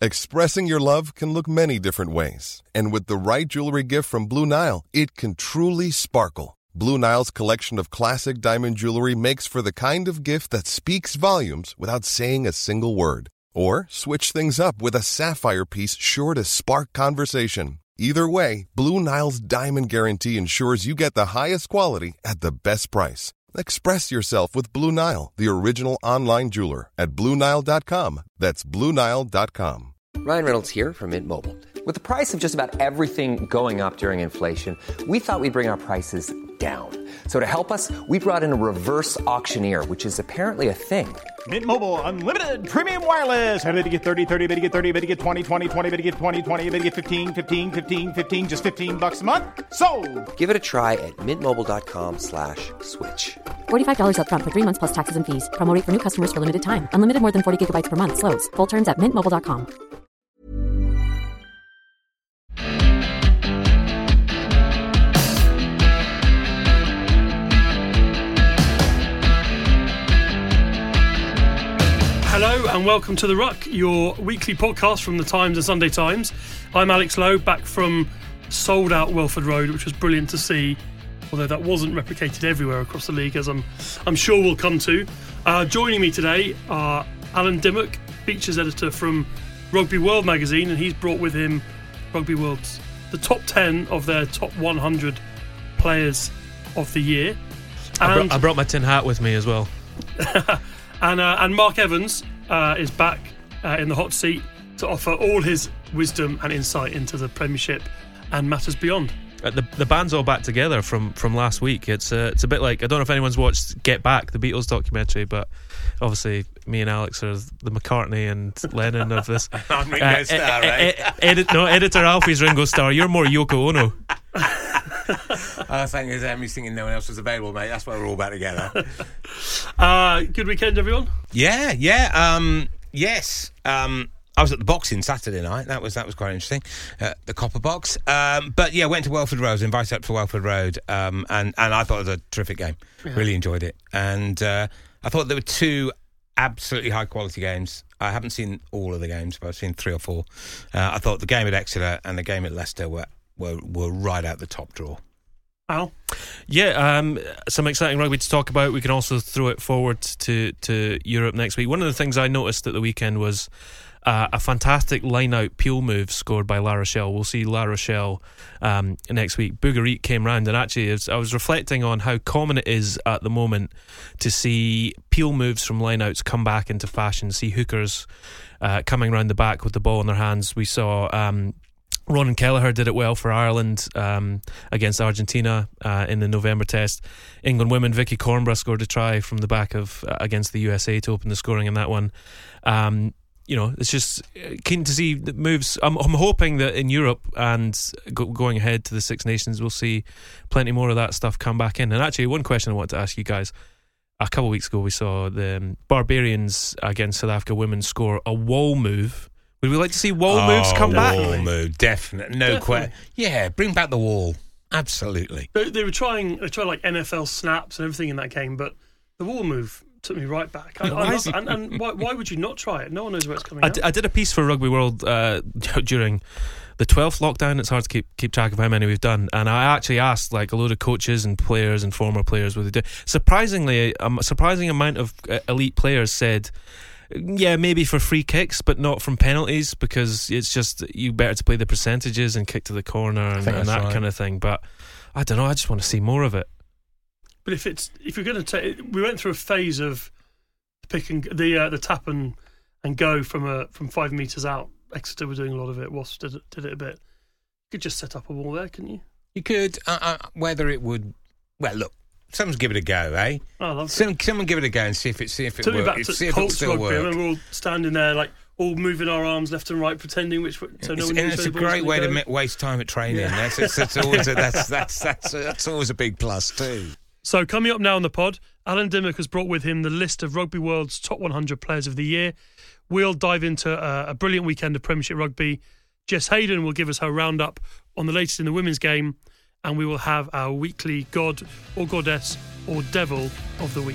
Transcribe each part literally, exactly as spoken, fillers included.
Expressing your love can look many different ways. And with the right jewelry gift from Blue Nile, it can truly sparkle. Blue Nile's collection of classic diamond jewelry makes for the kind of gift that speaks volumes without saying a single word. Or switch things up with a sapphire piece sure to spark conversation. Either way, Blue Nile's Diamond Guarantee ensures you get the highest quality at the best price. Express yourself with Blue Nile, the original online jeweler, at Blue Nile dot com. That's Blue Nile dot com. Ryan Reynolds here from Mint Mobile. With the price of just about everything going up during inflation, we thought we'd bring our prices down. So to help us, we brought in a reverse auctioneer, which is apparently a thing. Mint Mobile Unlimited Premium Wireless. How to get thirty, thirty, how to get thirty, how to get twenty, twenty, twenty, how to get twenty, twenty, how to get fifteen, fifteen, fifteen, fifteen, just fifteen bucks a month? Sold! Give it a try at mintmobile.com slash switch. forty-five dollars up front for three months plus taxes and fees. Promo rate for new customers for limited time. Unlimited more than forty gigabytes per month. Slows full terms at mint mobile dot com. Hello and welcome to The Ruck, your weekly podcast from the Times and Sunday Times. I'm Alex Lowe, back from sold-out Welford Road, which was brilliant to see, although that wasn't replicated everywhere across the league, as I'm, I'm sure we'll come to. Uh, joining me today are Alan Dimmock, features editor from Rugby World magazine, and he's brought with him Rugby World's the top ten of their top one hundred players of the year. I, brought, I brought my tin hat with me as well. And uh, and Mark Evans uh, is back uh, in the hot seat to offer all his wisdom and insight into the Premiership and matters beyond. Uh, the the band's all back together from, from last week. It's uh, it's a bit like, I don't know if anyone's watched Get Back, the Beatles documentary, but obviously me and Alex are the McCartney and Lennon of this. I'm Ringo uh, Starr, right? Ed, edit, no, editor Alfie's Ringo Starr. You're more Yoko Ono. Oh, thank you, Sam. He's thinking no one else was available, mate. That's why we're all back together. uh, good weekend, everyone. Yeah, yeah. Um, yes. Um, I was at the boxing Saturday night. That was that was quite interesting. Uh, the Copper Box. Um, but yeah, went to Welford Road. Was invited up to Welford Road, um, and and I thought it was a terrific game. Yeah. Really enjoyed it, and uh, I thought there were two absolutely high quality games. I haven't seen all of the games, but I've seen three or four. Uh, I thought the game at Exeter and the game at Leicester were were, were right out the top draw. Al? Yeah, um, some exciting rugby to talk about. We can also throw it forward to, to Europe next week. One of the things I noticed at the weekend was uh, a fantastic line-out peel move scored by La Rochelle. We'll see La Rochelle um, next week. Bougarit came round, and actually I was reflecting on how common it is at the moment to see peel moves from line-outs come back into fashion, see hookers uh, coming round the back with the ball in their hands. We saw Um, Ronan Kelleher did it well for Ireland um, against Argentina uh, in the November test. England women, Vicky Cornborough scored a try from the back of uh, against the U S A to open the scoring in that one. Um, you know, it's just keen to see the moves. I'm, I'm hoping that in Europe and go, going ahead to the Six Nations, we'll see plenty more of that stuff come back in. And actually, one question I want to ask you guys. A couple of weeks ago, we saw the um, Barbarians against South Africa women score a wall move. Would we like to see wall oh, moves come back? Wall move, definitely. No question. Yeah, bring back the wall. Absolutely. They, they were trying, they tried like N F L snaps and everything in that game, but the wall move took me right back. I, I love, and and why, why would you not try it? No one knows where it's coming I, out. d- I did a piece for Rugby World uh, during the twelfth lockdown. It's hard to keep keep track of how many we've done. And I actually asked like a load of coaches and players and former players what they do. Surprisingly, a surprising amount of elite players said, yeah, maybe for free kicks, but not from penalties, because it's just you better to play the percentages and kick to the corner and, and that right. kind of thing. But I don't know. I just want to see more of it. But if it's if you're going to take, we went through a phase of picking the uh, the tap and, and go from a from five metres out. Exeter were doing a lot of it. Wasps did it, did it a bit. You could just set up a wall there, couldn't you? You could. Uh, uh, whether it would, well, look. Someone's give it a go, eh? Oh, I love Some, someone give it a go and see if it see if it Took works. me back to see if Colts it still rugby. works. I remember all standing there, like all moving our arms left and right, pretending which. So it's, no one and it's a great way go. to waste time at training. Yeah. That's, that's, that's always a, that's that's that's that's always a big plus too. So coming up now on the pod, Alan Dimmock has brought with him the list of Rugby World's top one hundred players of the year. We'll dive into a, a brilliant weekend of Premiership rugby. Jess Hayden will give us her roundup on the latest in the women's game, and we will have our weekly God or Goddess or Devil of the Week.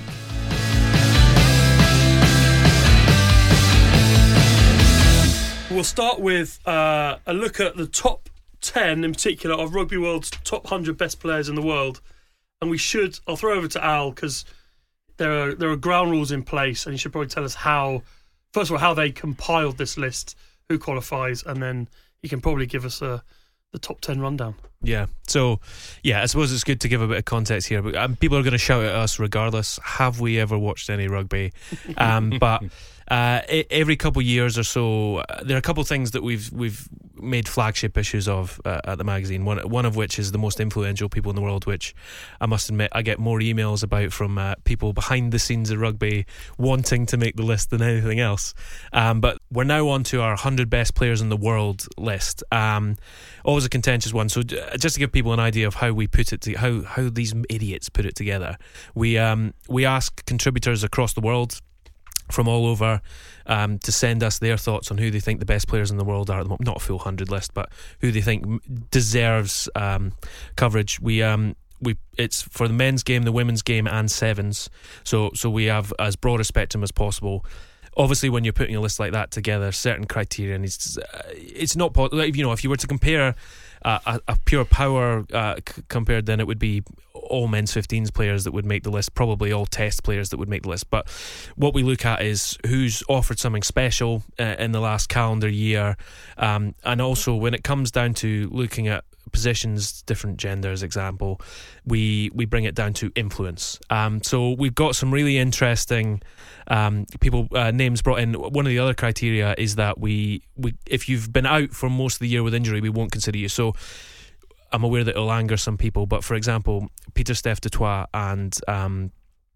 We'll start with uh, a look at the top ten in particular of Rugby World's top one hundred best players in the world. And we should, I'll throw over to Al because there are there are ground rules in place, and he should probably tell us how, first of all, how they compiled this list, who qualifies, and then he can probably give us a, the top ten rundown. Yeah, so, yeah, I suppose it's good to give a bit of context here. But um, people are going to shout at us regardless. Have we ever watched any rugby? Um, but uh, every couple of years or so, uh, there are a couple of things that we've we've made flagship issues of uh, at the magazine. One one of which is the most influential people in the world, which I must admit I get more emails about from uh, people behind the scenes of rugby wanting to make the list than anything else. Um, but we're now on to our one hundred best players in the world list. Um, always a contentious one. So just to give people an idea of how we put it, to, how how these idiots put it together, we um, we ask contributors across the world from all over um, to send us their thoughts on who they think the best players in the world are at the moment. Not a full hundred list, but who they think deserves um, coverage. We um, we it's for the men's game, the women's game, and sevens. So so we have as broad a spectrum as possible. Obviously, when you're putting a list like that together, certain criteria, and it's uh, it's not you know if you were to compare uh, a, a pure power uh, c- compared, then it would be all men's fifteens players that would make the list, probably all test players that would make the list. But what we look at is who's offered something special uh, in the last calendar year, um, and also when it comes down to looking at positions, different genders, example, we we bring it down to influence. Um, so we've got some really interesting um, people uh, names brought in. One of the other criteria is that we we if you've been out for most of the year with injury, we won't consider you. So I'm aware that it'll anger some people, but for example, Pieter-Steph du Toit and um,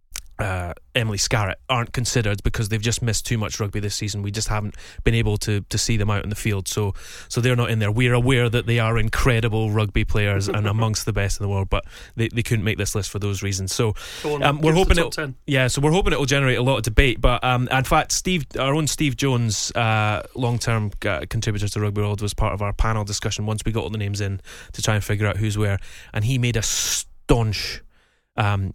uh, Emily Scarrett aren't considered because they've just missed too much rugby this season. We just haven't been able to to see them out in the field, so so they're not in there. We're aware that they are incredible rugby players and amongst the best in the world, but they, they couldn't make this list for those reasons. So on, um, we're hoping it, ten. yeah. So we're hoping it will generate a lot of debate. But um, in fact, Steve, our own Steve Jones, uh, long-term uh, contributor to Rugby World, was part of our panel discussion once we got all the names in to try and figure out who's where, and he made a staunch. Um,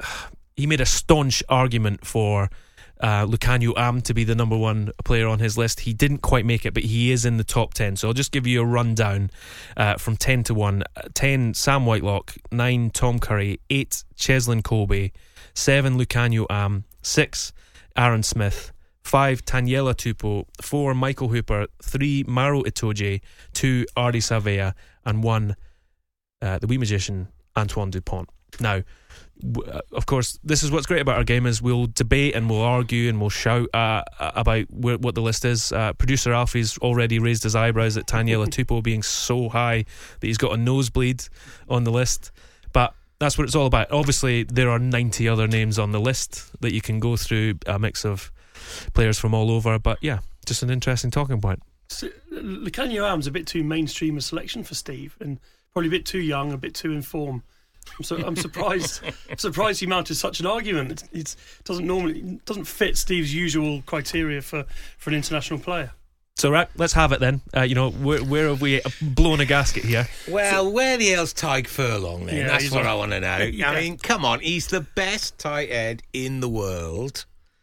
He made a staunch argument for uh, Lukhanyo Am to be the number one player on his list. He didn't quite make it, but he is in the top ten. So I'll just give you a rundown uh, from ten to one. ten, Sam Whitelock. nine, Tom Curry. eight, Cheslin Kolbe. seven, Lukhanyo Am. six, Aaron Smith. five, Taniela Tupou. four, Michael Hooper. three, Maro Itoje. two, Ardi Savea. And one, uh, the wee magician, Antoine Dupont. Now, of course, this is what's great about our game is we'll debate and we'll argue and we'll shout uh, about where, what the list is. Uh, producer Alfie's already raised his eyebrows at Taniela Tupou being so high that he's got a nosebleed on the list. But that's what it's all about. Obviously, there are ninety other names on the list that you can go through, a mix of players from all over. But yeah, just an interesting talking point. So, Lukhanyo Am's a bit too mainstream a selection for Steve, and probably a bit too young, a bit too in form. I'm, so, I'm surprised. I'm surprised he mounted such an argument. It it's, doesn't normally doesn't fit Steve's usual criteria for, for an international player. So right, let's have it then. Uh, you know, where, where have we blown a gasket here? Well, so, where the hell's Tyg Furlong then? Yeah, That's what like, I want to know. Yeah. I mean, come on, he's the best tight end in the world,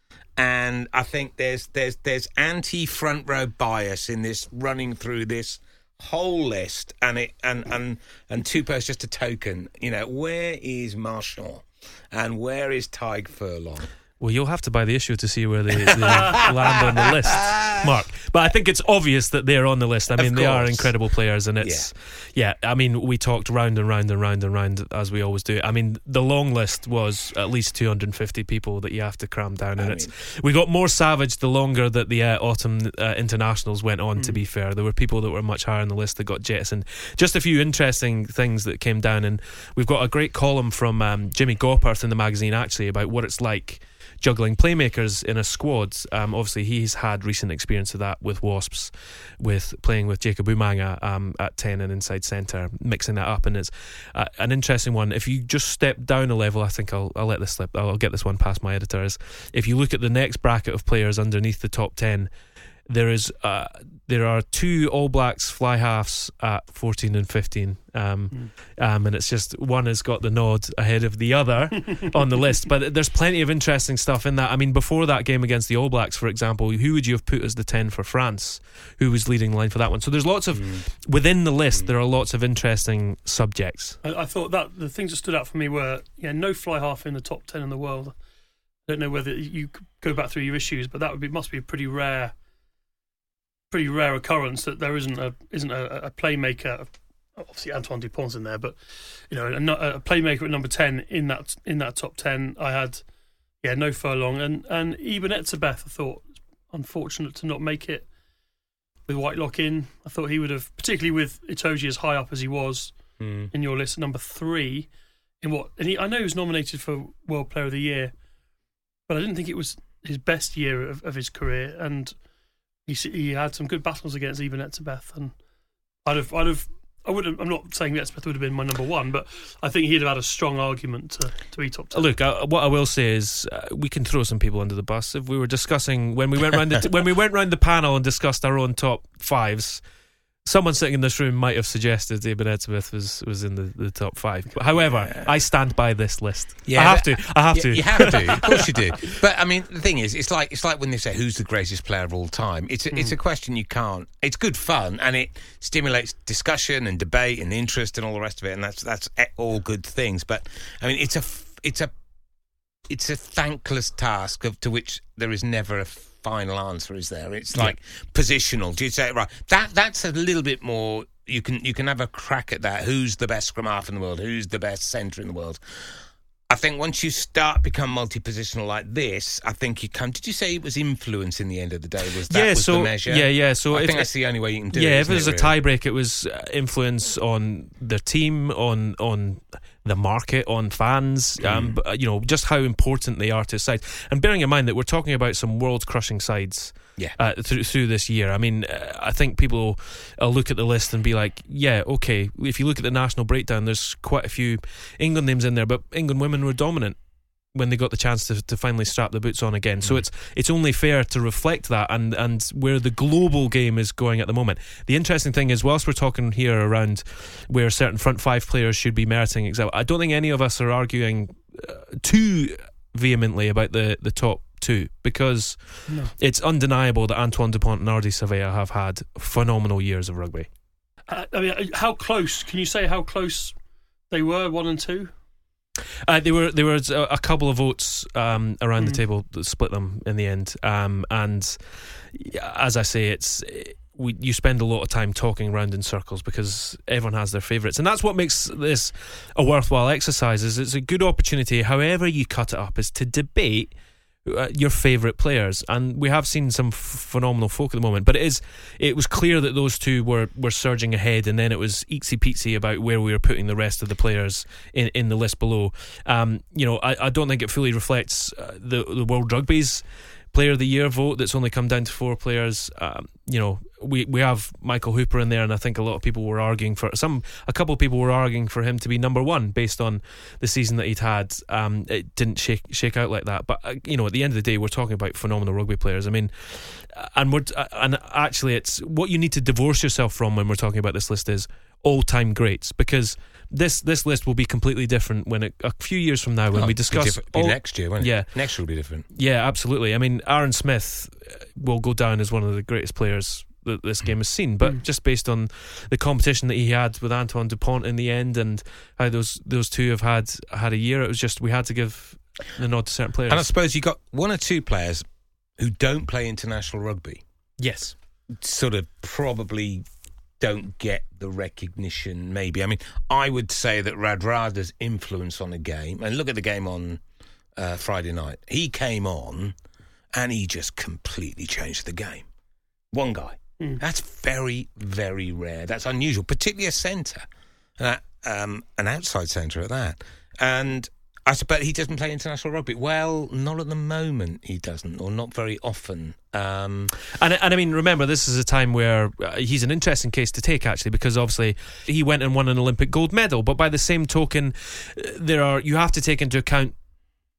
and I think there's there's there's anti front row bias in this running through this whole list, and it and and and Tupou's just a token. You know, where is Marchand and where is Tyg Furlong? Well, you'll have to buy the issue to see where they, they land on the list, Mark. But I think it's obvious that they're on the list. I mean, they are incredible players, and it's yeah. yeah. I mean, we talked round and round and round and round as we always do. I mean, the long list was at least two hundred fifty people that you have to cram down, and I it's mean, we got more savage the longer that the uh, autumn uh, internationals went on. Mm. To be fair, there were people that were much higher on the list that got jettisoned. Just a few interesting things that came down, and we've got a great column from um, Jimmy Gawperth in the magazine actually about what it's like juggling playmakers in a squad. Um, obviously, he's had recent experience of that with Wasps, with playing with Jacob Umanga um, at ten and inside centre, mixing that up, and it's uh, an interesting one. If you just step down a level, I think I'll, I'll let this slip. I'll get this one past my editors. If you look at the next bracket of players underneath the top ten, there is uh, there are two All Blacks fly halves at fourteen and fifteen, um, mm. um, and it's just one has got the nod ahead of the other on the list. But there's plenty of interesting stuff in that. I mean, before that game against the All Blacks, for example, who would you have put as the ten for France? Who was leading the line for that one? So there's lots of mm. within the list. Mm. There are lots of interesting subjects. I, I thought that the things that stood out for me were yeah, no fly half in the top ten in the world. I don't know whether you go back through your issues, but that would be must be a pretty rare. Pretty rare occurrence that there isn't a isn't a, a playmaker. Obviously, Antoine Dupont's in there, but you know, a, a playmaker at number ten in that in that top ten. I had yeah, no Furlong and and Eben Etzebeth. I thought unfortunate to not make it with Whitelock in. I thought he would have, particularly with Itoje as high up as he was mm. in your list, number three. In what? And he, I know he was nominated for World Player of the Year, but I didn't think it was his best year of, of his career and. He he had some good battles against Eben Etzebeth, and I'd have I'd have I would have, I'm not saying Etzebeth would have been my number one, but I think he'd have had a strong argument to, to be top ten. Look, uh, what I will say is uh, we can throw some people under the bus. If we were discussing when we went round the t- when we went round the panel and discussed our own top fives, someone sitting in this room might have suggested Eben Etzebeth was, was in the, the top five. But however, yeah. I stand by this list. Yeah, I have to. I have you, to. You have to. Of course you do. But I mean, the thing is, it's like it's like when they say who's the greatest player of all time. It's a, mm. it's a question you can't. It's good fun and it stimulates discussion and debate and interest and all the rest of it. And that's that's all good things. But I mean, it's a it's a it's a thankless task of, to which there is never a final answer, is there? It's like yeah. positional. Do you say it right? That that's a little bit more. You can you can have a crack at that. Who's the best scrum half in the world? Who's the best centre in the world? I think once you start become multi-positional like this, I think you come. Did you say it was influence in the end of the day? Was that yeah, was so, the measure? Yeah, yeah. So I if, think that's the only way you can do yeah, it. Yeah, if it was it, a really? tiebreak, it was influence on their team, on on the market, on fans. Mm. Um, but, you know, just how important they are to a side. And bearing in mind that we're talking about some world-crushing sides. Yeah. Uh, through through this year, I mean, uh, I think people will look at the list and be like, "Yeah, okay." If you look at the national breakdown, there's quite a few England names in there, but England women were dominant when they got the chance to to finally strap the boots on again. Mm. So it's it's only fair to reflect that and and where the global game is going at the moment. The interesting thing is, whilst we're talking here around where certain front five players should be meriting, I don't think any of us are arguing uh, too vehemently about the the top two, because no. it's undeniable that Antoine Dupont and Ardie Savea have had phenomenal years of rugby. Uh, I mean, how close? Can you say how close they were, one and two? Uh, there were there was a, a couple of votes um, around mm. the table that split them in the end, um, and as I say, it's we you spend a lot of time talking around in circles because everyone has their favourites, and that's what makes this a worthwhile exercise. Is it's a good opportunity, however you cut it up, is to debate Uh, your favourite players, and we have seen some f- phenomenal folk at the moment, but it is it was clear that those two were, were surging ahead, and then it was eatsy peatsy about where we were putting the rest of the players in, in the list below. Um, you know, I, I don't think it fully reflects uh, the, the World Rugby's Player of the Year vote that's only come down to four players. Um, you know, we we have Michael Hooper in there, and I think a lot of people were arguing for some. A couple of people were arguing for him to be number one based on the season that he'd had. Um, it didn't shake shake out like that, but uh, you know, at the end of the day, we're talking about phenomenal rugby players. I mean, and we're and actually, it's what you need to divorce yourself from when we're talking about this list is all-time greats, because this this list will be completely different when it, a few years from now when oh, we discuss be, be all, next year, won't it? Yeah, next year will be different. Yeah, absolutely. I mean, Aaron Smith will go down as one of the greatest players that this game has seen, but mm. just based on the competition that he had with Antoine Dupont in the end and how those those two have had had a year, it was just we had to give the nod to certain players. And I suppose you got one or two players who don't play international rugby. Yes, sort of probably don't get the recognition, maybe. I mean, I would say that Radrad's influence on a game, and look at the game on uh, Friday night, he came on and he just completely changed the game. One guy. Mm. That's very, very rare. That's unusual, particularly a centre, uh, um, an outside centre at that. And I suppose he doesn't play international rugby. Well, not at the moment he doesn't, or not very often. Um, and, and I mean, remember, this is a time where uh, he's an interesting case to take, actually, because obviously he went and won an Olympic gold medal. But by the same token, there are you have to take into account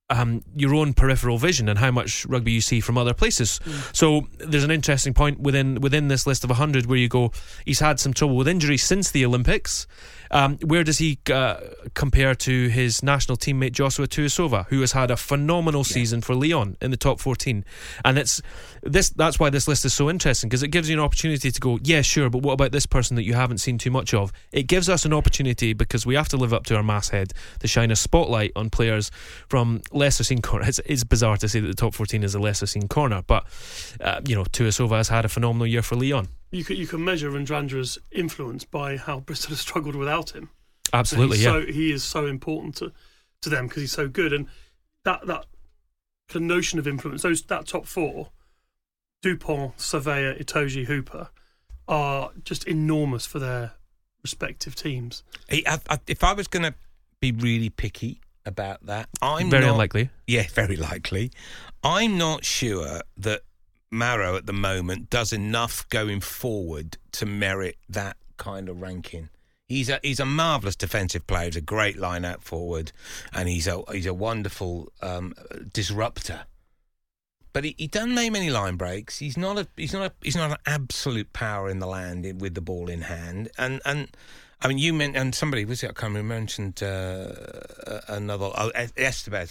Um, your own peripheral vision and how much rugby you see from other places. Mm. So there's an interesting point within within this list of one hundred where you go, he's had some trouble with injury since the Olympics. Um, where does he uh, compare to his national teammate Joshua Tuisova, who has had a phenomenal yeah. season for Lyon in the top fourteen? And it's this that's why this list is so interesting, because it gives you an opportunity to go, yeah, sure, but what about this person that you haven't seen too much of? It gives us an opportunity, because we have to live up to our masthead, to shine a spotlight on players from lesser seen corner. It's, it's bizarre to say that the top fourteen is a lesser seen corner, but uh, you know, Tuisova has had a phenomenal year for Lyon. You can you can measure Randrandra's influence by how Bristol has struggled without him. Absolutely, yeah. So he is so important to, to them because he's so good, and that that the notion of influence. Those that top four, Dupont, Savea, Itoje, Hooper, are just enormous for their respective teams. I, I, if I was going to be really picky about that, I'm very not, unlikely. Yeah, very likely. I'm not sure that Maro at the moment does enough going forward to merit that kind of ranking. He's a he's a marvellous defensive player. He's a great line-out forward, and he's a he's a wonderful um, disruptor. But he, he doesn't make many line breaks. He's not a he's not a, he's not an absolute power in the land with the ball in hand. And and I mean, you meant and somebody was it? I can't remember. Mentioned uh, another oh, Estevez.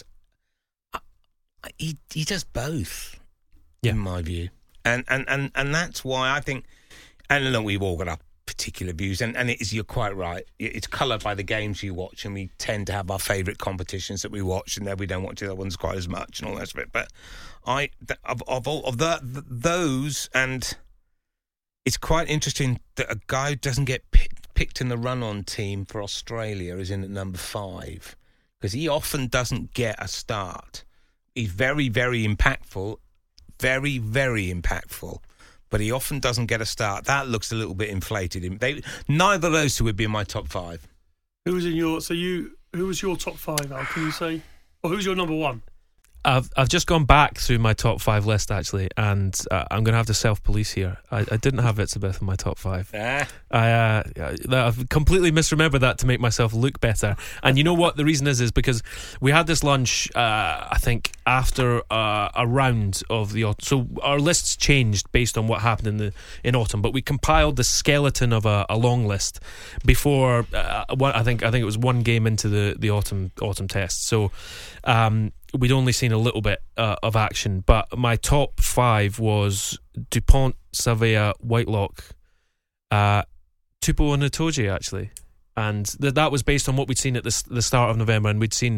He he does both. Yeah. In my view, and, and and and that's why I think, and look, we've all got our particular views, and, and it is, you're quite right, it's coloured by the games you watch, and we tend to have our favourite competitions that we watch, and then we don't watch the other ones quite as much and all that of it. But I of of all of the, those, and it's quite interesting that a guy who doesn't get picked, picked in the run-on team for Australia is in at number five, because he often doesn't get a start. He's very, very impactful. Very, very impactful, but he often doesn't get a start. That looks a little bit inflated. They, neither of those two would be in my top five. Who was in your? So you, who was your top five, Al? Can you say? Or who's your number one? I've I've just gone back through my top five list actually, and uh, I'm going to have to self-police here. I, I didn't have Itzebeth in my top five. Ah. I uh, I've completely misremembered that to make myself look better. And you know what? The reason is is because we had this lunch. Uh, I think after uh, a round of the autumn, so our lists changed based on what happened in the in autumn. But we compiled the skeleton of a, a long list before. Uh, one, I think I think it was one game into the the autumn autumn test. So. Um, We'd only seen a little bit uh, of action, but my top five was Dupont, Savea, Whitelock, uh, Tupou and Itoje, actually. And th- that was based on what we'd seen at the, s- the start of November, and we'd seen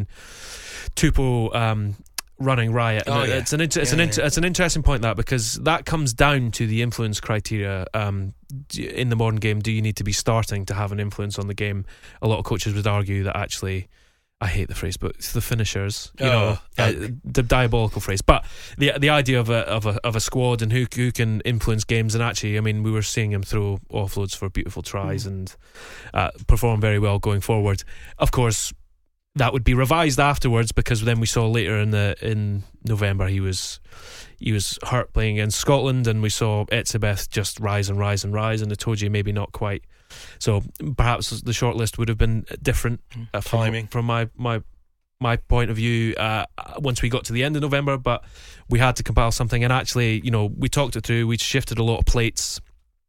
Tupou um, running riot. Oh, and yeah. It's an inter- it's yeah, an inter- yeah. it's an interesting point, that, because that comes down to the influence criteria um, in the modern game. Do you need to be starting to have an influence on the game? A lot of coaches would argue that actually... I hate the phrase, but it's the finishers, you oh, know, uh, the diabolical phrase. But the the idea of a of a of a squad and who who can influence games, and actually, I mean, we were seeing him throw offloads for beautiful tries mm. and uh, perform very well going forward. Of course, that would be revised afterwards, because then we saw later in the in November he was he was hurt playing against Scotland, and we saw Itzebeth just rise and rise and rise, and Itoje maybe not quite. So perhaps the shortlist would have been different uh, from, timing from my my my point of view uh, once we got to the end of November. But we had to compile something, and actually, you know, we talked it through. We shifted a lot of plates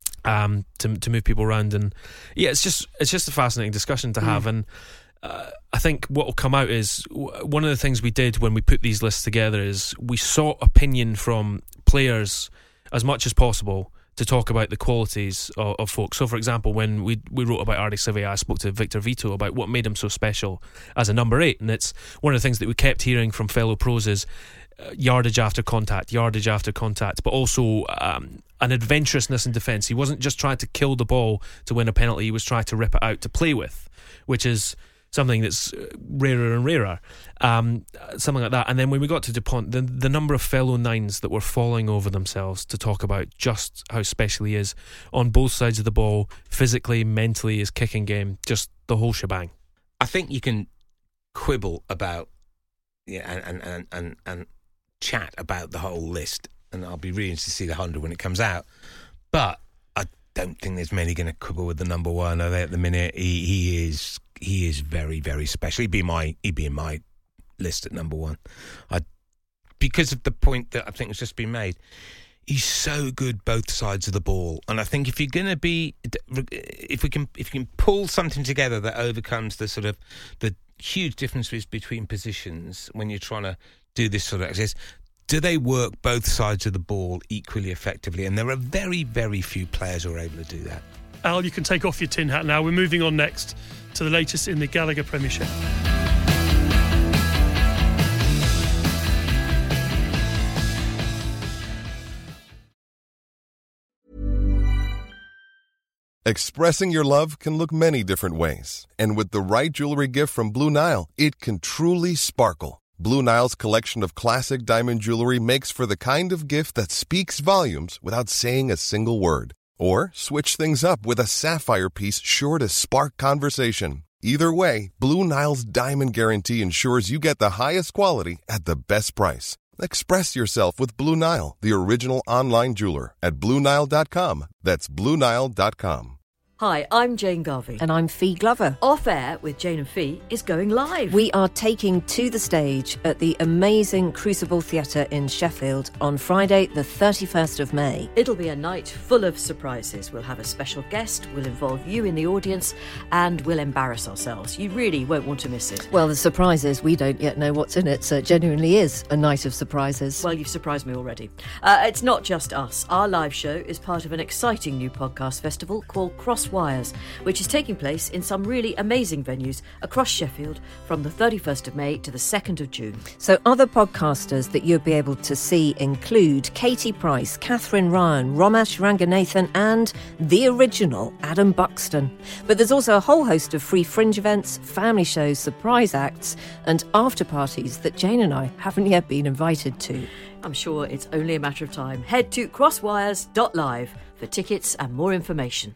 um, to to move people around, and yeah, it's just it's just a fascinating discussion to have. Mm. And uh, I think what will come out is one of the things we did when we put these lists together is we sought opinion from players as much as possible to talk about the qualities of, of folks. So, for example, when we we wrote about Ardie Savea, I spoke to Victor Vito about what made him so special as a number eight, and it's one of the things that we kept hearing from fellow pros is uh, yardage after contact, yardage after contact, but also um, an adventurousness in defence. He wasn't just trying to kill the ball to win a penalty; he was trying to rip it out to play with, which is something that's rarer and rarer, um, something like that. And then when we got to Dupont, the, the number of fellow nines that were falling over themselves to talk about just how special he is on both sides of the ball, physically, mentally, his kicking game, just the whole shebang. I think you can quibble about yeah, and, and, and, and chat about the whole list, and I'll be really interested to see the hundred when it comes out. But I don't think there's many going to quibble with the number one, are they, at the minute? He, he is... He is very, very special. He'd be my, he'd be in my list at number one. I, because of the point that I think has just been made. He's so good both sides of the ball, and I think if you're going to be, if we can, if you can pull something together that overcomes the sort of the huge differences between positions when you're trying to do this sort of exercise, do they work both sides of the ball equally effectively? And there are very, very few players who are able to do that. Al, you can take off your tin hat now. We're moving on next to the latest in the Gallagher Premiership. Expressing your love can look many different ways. And with the right jewelry gift from Blue Nile, it can truly sparkle. Blue Nile's collection of classic diamond jewelry makes for the kind of gift that speaks volumes without saying a single word. Or switch things up with a sapphire piece sure to spark conversation. Either way, Blue Nile's Diamond Guarantee ensures you get the highest quality at the best price. Express yourself with Blue Nile, the original online jeweler, at Blue Nile dot com. That's Blue Nile dot com. Hi, I'm Jane Garvey. And I'm Fee Glover. Off Air with Jane and Fee is going live. We are taking to the stage at the amazing Crucible Theatre in Sheffield on Friday, the thirty-first of May. It'll be a night full of surprises. We'll have a special guest, we'll involve you in the audience, and we'll embarrass ourselves. You really won't want to miss it. Well, the surprise is we don't yet know what's in it, so it genuinely is a night of surprises. Well, you've surprised me already. Uh, it's not just us. Our live show is part of an exciting new podcast festival called Cross Wires, which is taking place in some really amazing venues across Sheffield from the thirty-first of May to the second of June. So other podcasters that you'll be able to see include Katie Price, Catherine Ryan, Romesh Ranganathan and the original Adam Buxton. But there's also a whole host of free fringe events, family shows, surprise acts and after parties that Jane and I haven't yet been invited to. I'm sure it's only a matter of time. Head to crosswires dot live for tickets and more information.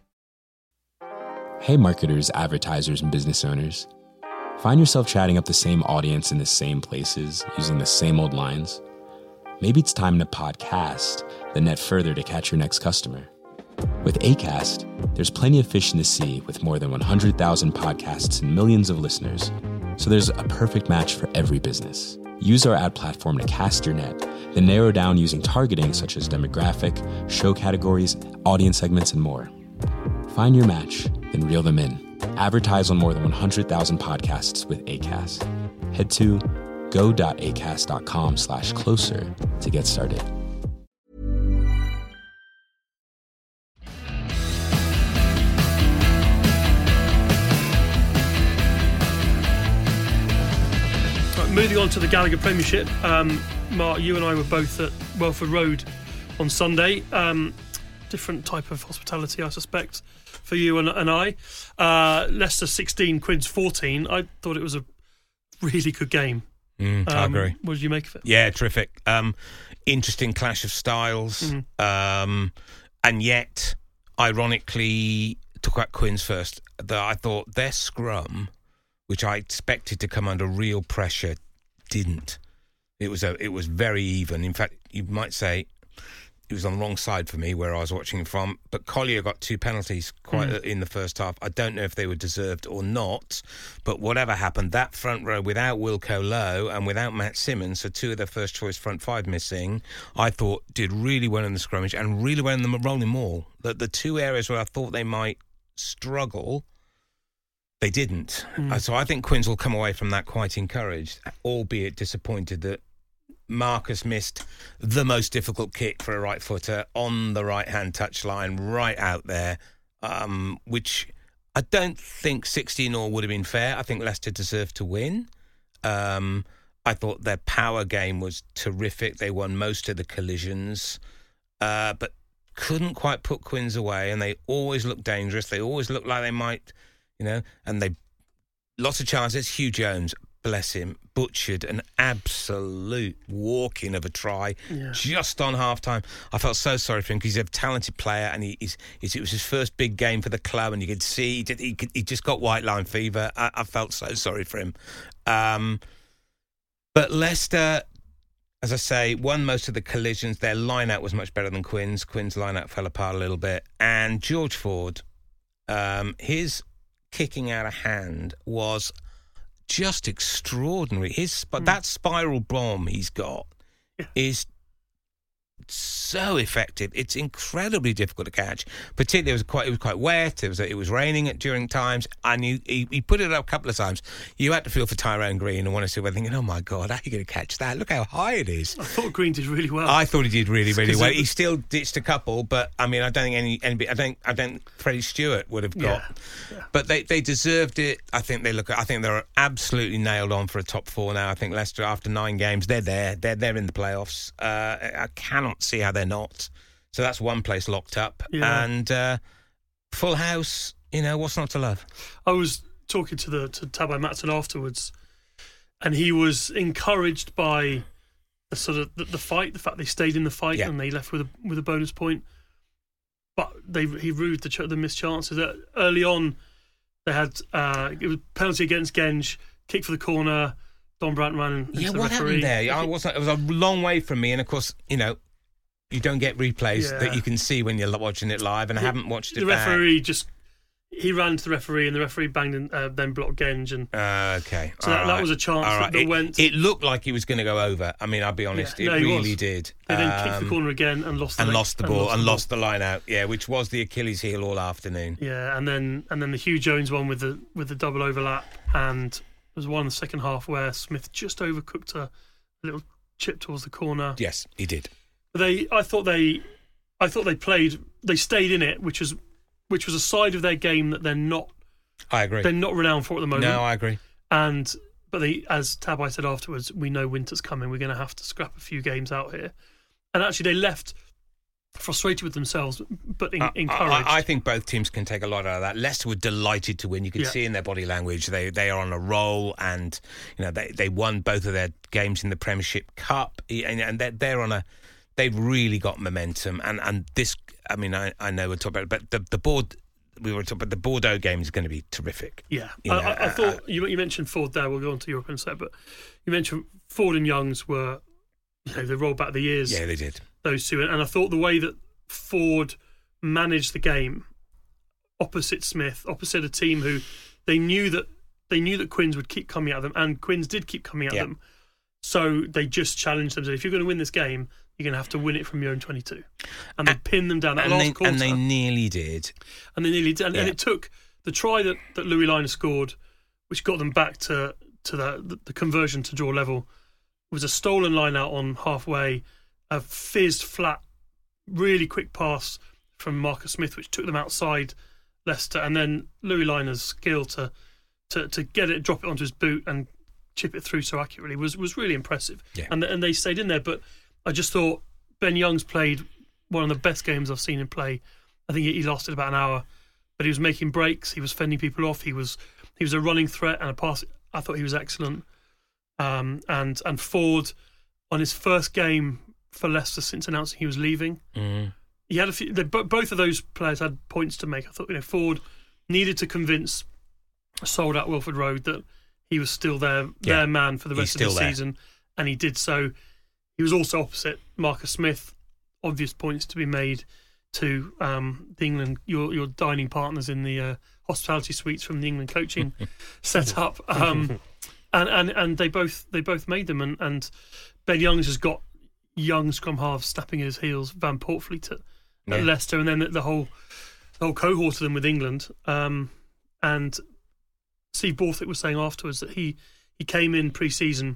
Hey marketers, advertisers, and business owners. Find yourself chatting up the same audience in the same places, using the same old lines? Maybe it's time to podcast, then net further to catch your next customer. With Acast, there's plenty of fish in the sea with more than one hundred thousand podcasts and millions of listeners. So there's a perfect match for every business. Use our ad platform to cast your net, then narrow down using targeting such as demographic, show categories, audience segments, and more. Find your match, then reel them in. Advertise on more than one hundred thousand podcasts with Acast. Head to go.acast.com slash closer to get started. Right, moving on to the Gallagher Premiership. Um, Mark, you and I were both at Welford Road on Sunday. Um, different type of hospitality, I suspect, for you and, and I. Uh, Leicester sixteen, Quins fourteen. I thought it was a really good game. Mm, um, I agree. What did you make of it? Yeah, terrific. Um, interesting clash of styles. Mm-hmm. Um, and yet, ironically, talk about Quins first. The, I thought their scrum, which I expected to come under real pressure, didn't. It was a, it was very even. In fact, you might say it was on the wrong side for me where I was watching it from. But Collier got two penalties quite mm. in the first half. I don't know if they were deserved or not. But whatever happened, that front row without Wilco Lowe and without Matt Simmons, so two of their first choice front five missing, I thought did really well in the scrummage and really well in the rolling maul. The, the two areas where I thought they might struggle, they didn't. Mm. Uh, so I think Quins will come away from that quite encouraged, albeit disappointed that Marcus missed the most difficult kick for a right footer on the right hand touchline, right out there, um, which I don't think sixteen all would have been fair. I think Leicester deserved to win. Um, I thought their power game was terrific. They won most of the collisions, uh, but couldn't quite put Quins away, and they always looked dangerous. They always looked like they might, you know, and they lots of chances. Hugh Jones, bless him, butchered an absolute walking of a try yeah. just on half-time. I felt so sorry for him because he's a talented player and he, he's, he's, it was his first big game for the club and you could see he, did, he, could, he just got white line fever. I, I felt so sorry for him. Um, but Leicester, as I say, won most of the collisions. Their line-out was much better than Quins. Quins' line-out fell apart a little bit. And George Ford, um, his kicking out of hand was just extraordinary. His but mm. that spiral bomb he's got yeah. is so effective. It's incredibly difficult to catch. Particularly, it was quite it was quite wet. It was it was raining at during times, and he, he he put it up a couple of times. You had to feel for Tyrone Green and want to see. We're thinking, oh my God, how are you going to catch that? Look how high it is. I thought Green did really well. I thought he did really really well. Was... He still ditched a couple, but I mean, I don't think any anybody. I don't I don't Freddie Stewart would have got. Yeah. Yeah. But they, they deserved it. I think they look. I think they're absolutely nailed on for a top four now. I think Leicester, after nine games, they're there. They're they're in the playoffs. Uh, I cannot see how they're not. So that's one place locked up. Yeah. And uh, full house, you know, what's not to love? I was talking to the to Tabai Matson afterwards, and he was encouraged by the sort of the, the fight, the fact they stayed in the fight yeah. and they left with a with a bonus point. But they he rued the ch- the missed chances. Uh, early on, they had uh, it was penalty against Genge, kick for the corner. Don Brandt ran into yeah, the what referee. happened there? I wasn't. It was a long way from me, and of course, you know. You don't get replays yeah. that you can see when you're watching it live, and I haven't watched it The back. referee just... He ran to the referee, and the referee banged and uh, then blocked Genge. And uh, okay. So that, right. that was a chance right. that, that it, went... It looked like he was going to go over. I mean, I'll be honest, yeah. it no, really was. did. They then um, kicked the corner again and lost the And leg, lost the ball, and lost, and the, lost the line out, yeah, which was the Achilles heel all afternoon. Yeah, and then and then the Hugh Jones one with the with the double overlap, and there was one in the second half where Smith just overcooked a little chip towards the corner. Yes, he did. But they, I thought they... I thought they played, they stayed in it, which was, which was a side of their game that they're not. I agree. They're not renowned for at the moment. No, I agree. And but they, as Tabai said afterwards, we know winter's coming. We're going to have to scrap a few games out here. And actually, they left frustrated with themselves, but in, uh, encouraged. I, I think both teams can take a lot out of that. Leicester were delighted to win. You could yeah. see in their body language they they are on a roll, and you know they they won both of their games in the Premiership Cup, and, and they're, they're on a. They've really got momentum, and, and this. I mean, I, I know we're talking about, but the the board we were talking about the Bordeaux game is going to be terrific. Yeah, you I, know, I, I uh, thought uh, you you mentioned Ford there. We'll go on to Europe in a sec, but you mentioned Ford and Youngs were, you know, they rolled back the years. Yeah, they did. Those two, and I thought the way that Ford managed the game, opposite Smith, opposite a team who they knew that they knew that Quins would keep coming at them, and Quins did keep coming at yeah. them. So they just challenged them. So if you're going to win this game, you're going to have to win it from your own twenty-two. And they and, pinned them down that and last they, quarter. And they nearly did. And they nearly did. And, yeah. and it took the try that, that Louis Liner scored, which got them back to, to the, the, the conversion to draw level, was a stolen line out on halfway, a fizzed flat, really quick pass from Marcus Smith, which took them outside Leicester. And then Louis Liner's skill to, to, to get it, drop it onto his boot and chip it through so accurately was, was really impressive. Yeah. And, and they stayed in there. But I just thought Ben Youngs played one of the best games I've seen him play. I think he lasted about an hour, but he was making breaks. He was fending people off. He was he was a running threat and a pass. I thought he was excellent. Um, and and Ford, on his first game for Leicester since announcing he was leaving, mm. he had a few. They, both of those players had points to make. I thought, you know, Ford needed to convince sold out Wilford Road that he was still their yeah. their man for the rest He's of the there. season, and he did so. He was also opposite Marcus Smith. Obvious points to be made to um, the England, your your dining partners in the uh, hospitality suites from the England coaching setup, um, and and and they both they both made them. And, and Ben Youngs has got young scrum halves snapping at his heels. Van Portfleet at, yeah. at Leicester, and then the, the whole the whole cohort of them with England. Um, and Steve Borthwick was saying afterwards that he he came in pre-season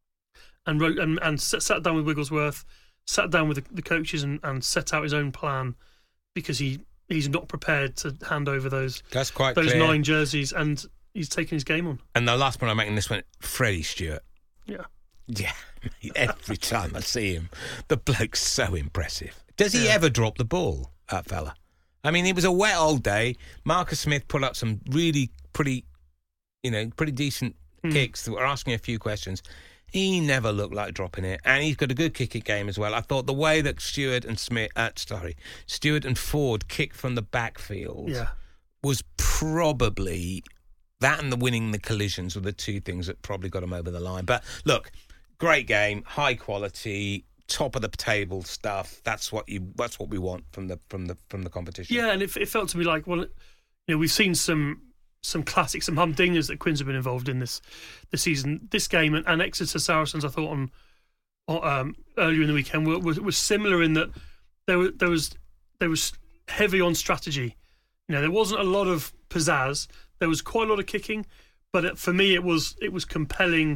and wrote and, and sat, sat down with Wigglesworth, sat down with the, the coaches and, and set out his own plan because he, he's not prepared to hand over those That's quite those clear. nine jerseys, and he's taking his game on. And the last point I'm making this one, Freddie Stewart. Yeah. Yeah. Every time I see him, the bloke's so impressive. Does he Yeah. ever drop the ball, that fella? I mean, it was a wet old day. Marcus Smith put up some really pretty, you know, pretty decent mm. kicks that were asking a few questions. He never looked like dropping it, and he's got a good kick game as well. I thought the way that Stewart and Smith, uh, sorry, Stewart and Ford kicked from the backfield Yeah. was probably that, and the winning the collisions were the two things that probably got him over the line. But look, great game, high quality, top of the table stuff. That's what you. That's what we want from the from the from the competition. Yeah, and it, it felt to me like, well, you know, we've seen some some classics, some humdingers that Quins have been involved in this this season. This game and, and Exeter Saracens, I thought on, on um, earlier in the weekend were, were, were similar in that there were, there was there was heavy on strategy. You know, there wasn't a lot of pizzazz. There was quite a lot of kicking, but it, for me, it was it was compelling,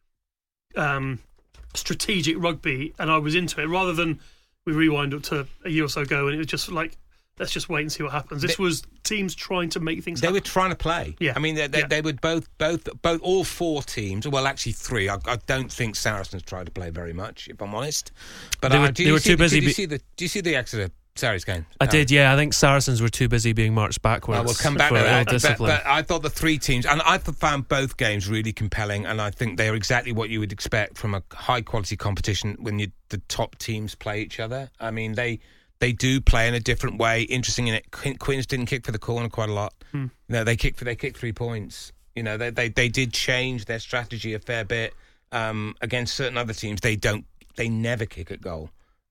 um, strategic rugby, and I was into it. Rather than we rewind up to a year or so ago, and it was just like, let's just wait and see what happens. This they, was teams trying to make things they happen. They were trying to play. Yeah. I mean, they, they, yeah. they would both, both, both, all four teams, well, actually three. I, I don't think Saracens tried to play very much, if I'm honest. But they were, uh, do they you were see too the, busy. Did you, be- see the, do you see the Exeter Saracens game? I no. did, yeah. I think Saracens were too busy being marched backwards. Oh, we'll come back for to that. But, but I thought the three teams, and I found both games really compelling, and I think they're exactly what you would expect from a high-quality competition when you, the top teams play each other. I mean, they... They do play in a different way. Interesting in it, Quins didn't kick for the corner quite a lot. Hmm. No, they kicked for they kicked three points. You know, they they, they did change their strategy a fair bit um, against certain other teams. They don't, they never kick at goal.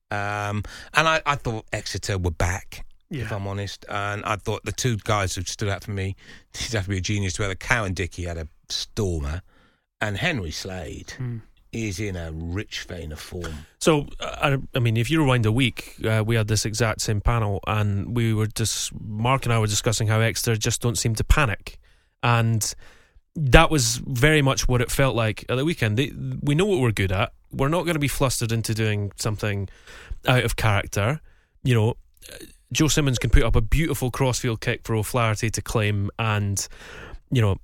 Um, and I, I thought Exeter were back, yeah. if I'm honest. And I thought the two guys who stood out for me, you'd have to be a genius to have. Cowan Dickey had a stormer, and Henry Slade. Hmm. is in a rich vein of form. So, I, I mean, if you rewind a week, uh, we had this exact same panel, and we were just, Mark and I were discussing how Exeter just don't seem to panic. And that was very much what it felt like at the weekend. They, we know what we're good at. We're not going to be flustered into doing something out of character. You know, Joe Simmons can put up a beautiful crossfield kick for O'Flaherty to claim, and, you know,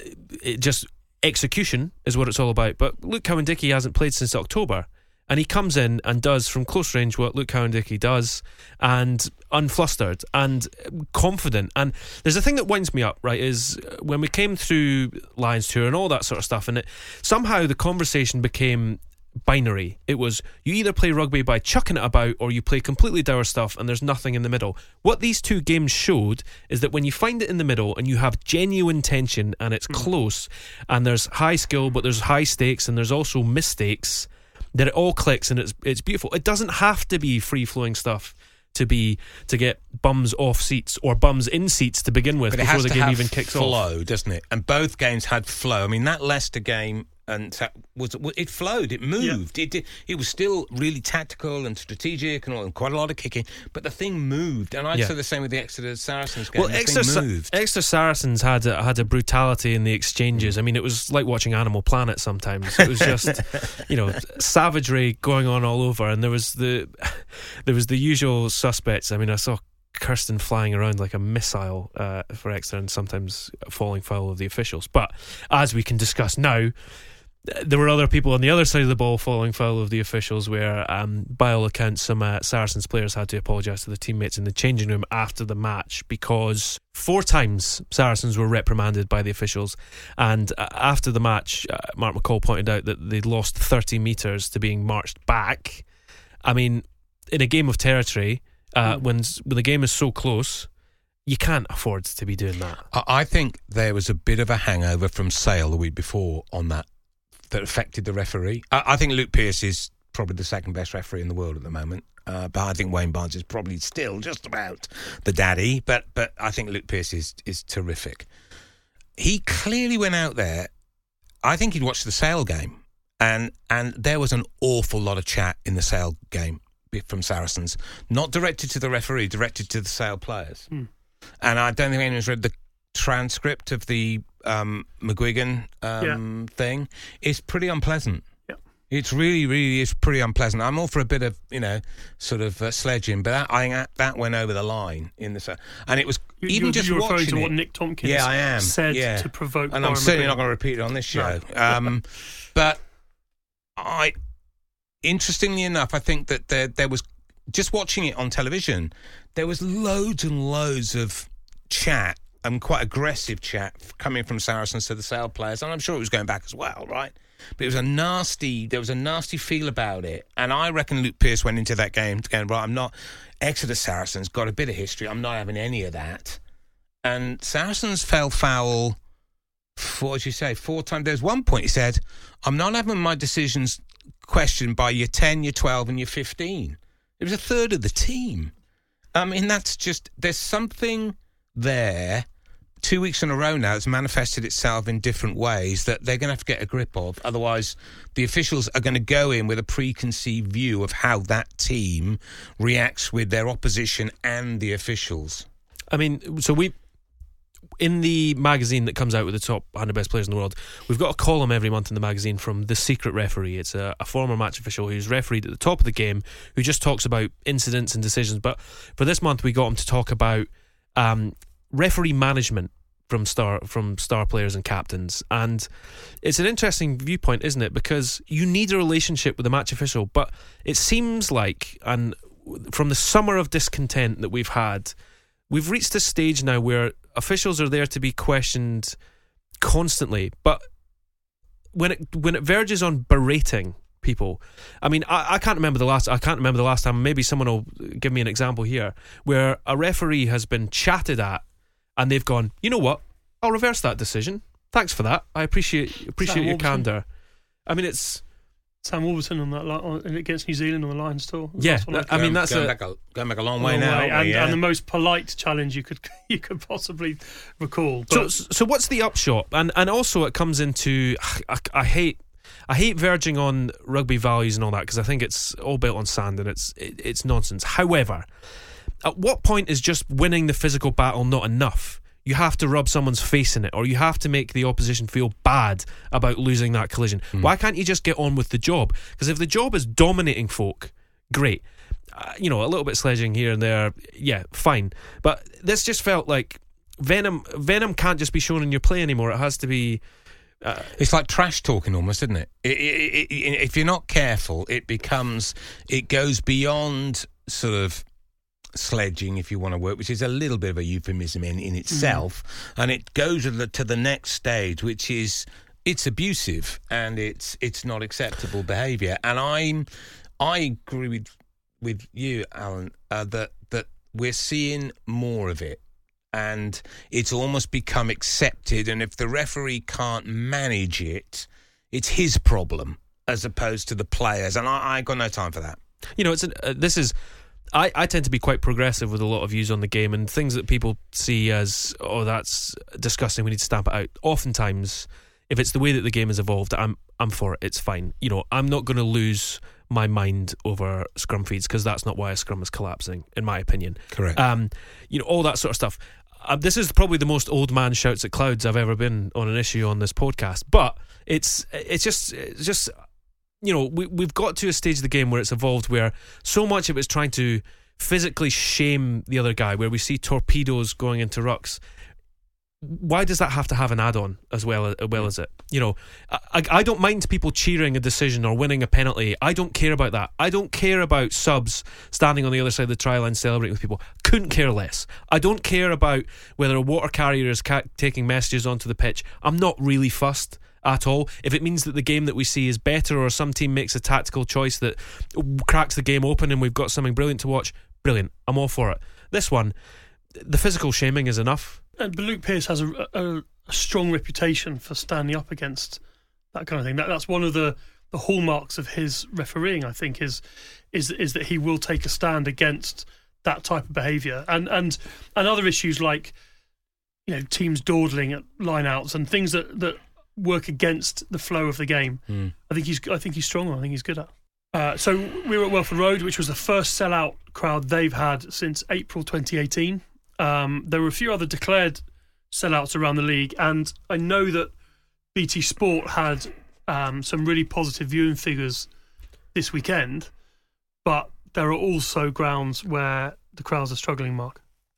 it just... execution is what it's all about. But Luke Cowan-Dickey hasn't played since October, and he comes in and does from close range what Luke Cowan-Dickey does, and unflustered and confident. And there's a thing that winds me up, right, is when we came through Lions Tour and all that sort of stuff, and it somehow the conversation became binary. It was, you either play rugby by chucking it about, or you play completely dour stuff and there's nothing in the middle. What these two games showed is that when you find it in the middle and you have genuine tension and it's mm. close and there's high skill but there's high stakes and there's also mistakes, that it all clicks and it's it's beautiful. It doesn't have to be free-flowing stuff to be to get bums off seats or bums in seats to begin with, but before it has the to game have even kicks flow, off. Flow, doesn't it? And both games had flow. I mean, that Leicester game and was it flowed, it moved. Yeah. It did, it was still really tactical and strategic and, all, and quite a lot of kicking, but the thing moved. And I'd yeah. say the same with the Exeter Saracens game. Well, the Exeter, thing moved. Exeter Saracens had a, had a brutality in the exchanges. I mean, it was like watching Animal Planet sometimes. It was just, you know, savagery going on all over, and there was the there was the usual suspects. I mean, I saw Kirsten flying around like a missile uh, for Exeter and sometimes falling foul of the officials. But as we can discuss now, there were other people on the other side of the ball falling foul of the officials, where um, by all accounts some uh, Saracens players had to apologise to their teammates in the changing room after the match, because four times Saracens were reprimanded by the officials. And uh, after the match, uh, Mark McCall pointed out that they'd lost thirty metres to being marched back. I mean, in a game of territory, Uh, when, when the game is so close, you can't afford to be doing that. I, I think there was a bit of a hangover from Sale the week before on that that affected the referee. I, I think Luke Pearce is probably the second best referee in the world at the moment, uh, but I think Wayne Barnes is probably still just about the daddy. But but I think Luke Pearce is is terrific. He clearly went out there. I think he'd watched the Sale game, and and there was an awful lot of chat in the Sale game from Saracens, not directed to the referee, directed to the Sale players. Mm. And I don't think anyone's read the transcript of the um, McGuigan um, yeah. thing. It's pretty unpleasant. Yeah. It's really, really is pretty unpleasant. I'm all for a bit of, you know, sort of uh, sledging, but that, I think that, that went over the line in the. And it was you, even you're, just you're watching referring to it, what Nick Tompkins yeah, I am. said yeah. to provoke. And Byron I'm certainly McGuigan. not going to repeat it on this show. No. Um, but I, interestingly enough, I think that there there was. Just watching it on television, there was loads and loads of chat and quite aggressive chat coming from Saracens to the Sale players, and I'm sure it was going back as well, right? But it was a nasty, there was a nasty feel about it, and I reckon Luke Pearce went into that game going, right, I'm not, Exeter Saracens got a bit of history, I'm not having any of that. And Saracens fell foul, for, what did you say, four times. There's one point he said, I'm not having my decisions questioned by your ten, your twelve and your fifteen. It was a third of the team. I mean, that's just, there's something there two weeks in a row now, it's manifested itself in different ways that they're going to have to get a grip of. Otherwise, the officials are going to go in with a preconceived view of how that team reacts with their opposition and the officials. I mean, so we... in the magazine that comes out with the top one hundred best players in the world, we've got a column every month in the magazine from The Secret Referee. It's a, a former match official who's refereed at the top of the game, who just talks about incidents and decisions. But for this month, we got him to talk about um, referee management from star from star players and captains. And it's an interesting viewpoint, isn't it? Because you need a relationship with the match official, but it seems like, and from the summer of discontent that we've had, we've reached a stage now where officials are there to be questioned constantly, but when it when it verges on berating people, I mean, I, I can't remember the last I can't remember the last time. Maybe someone will give me an example here where a referee has been chatted at, and they've gone, you know what? I'll reverse that decision. Thanks for that. I appreciate appreciate Sam your Warburton. candour. I mean, it's. Sam Warburton on that li- against New Zealand on the Lions tour. Yeah, that, I mean that's going a, back a going back a long way long now, way, aren't and, we? Yeah. and the most polite challenge you could you could possibly recall. So, But so what's the upshot? And and also it comes into I, I hate I hate verging on rugby values and all that, because I think it's all built on sand and it's it, it's nonsense. However, at what point is just winning the physical battle not enough? You have to rub someone's face in it, or you have to make the opposition feel bad about losing that collision. Mm. Why can't you just get on with the job? Because if the job is dominating folk, great. Uh, you know, a little bit sledging here and there, yeah, fine. But this just felt like venom. Venom can't just be shown in your play anymore. It has to be. Uh, it's like trash talking almost, isn't it? It, it, it, it? If you're not careful, it becomes. It goes beyond sort of sledging, if you want to work, which is a little bit of a euphemism in, in itself, mm. and it goes to the, to the next stage, which is it's abusive and it's it's not acceptable behaviour. And I'm I agree with with you, Alan, uh, that that we're seeing more of it, and it's almost become accepted. And if the referee can't manage it, it's his problem as opposed to the players. And I, I got no time for that. You know, it's an, uh, this is. I, I tend to be quite progressive with a lot of views on the game, and things that people see as, oh, that's disgusting, we need to stamp it out. Oftentimes, if it's the way that the game has evolved, I'm I'm for it, it's fine. You know, I'm not going to lose my mind over scrum feeds, because that's not why a scrum is collapsing, in my opinion. Correct. Um, you know, all that sort of stuff. Uh, this is probably the most old man shouts at clouds I've ever been on an issue on this podcast, but it's it's just it's just... You know, we, we've got to a stage of the game where it's evolved where so much of it's trying to physically shame the other guy, where we see torpedoes going into rucks. Why does that have to have an add-on as well as, well as it? You know, I, I don't mind people cheering a decision or winning a penalty. I don't care about that. I don't care about subs standing on the other side of the try line celebrating with people. Couldn't care less. I don't care about whether a water carrier is ca- taking messages onto the pitch. I'm not really fussed at all. If it means that the game that we see is better, or some team makes a tactical choice that cracks the game open and we've got something brilliant to watch, brilliant. I'm all for it. This one, the physical shaming is enough. And, but Luke Pearce has a, a, a strong reputation for standing up against that kind of thing. That, that's one of the, the hallmarks of his refereeing, I think, is is is that he will take a stand against that type of behaviour. And, and and other issues like, you know, teams dawdling at line-outs and things that, that work against the flow of the game. Mm. I think he's I think he's strong on. I think he's good at. Uh, so we were at Welford Road, which was the first sellout crowd they've had since April twenty eighteen. Um, there were a few other declared sellouts around the league, and I know that B T Sport had um, some really positive viewing figures this weekend, but there are also grounds where the crowds are struggling, Mark.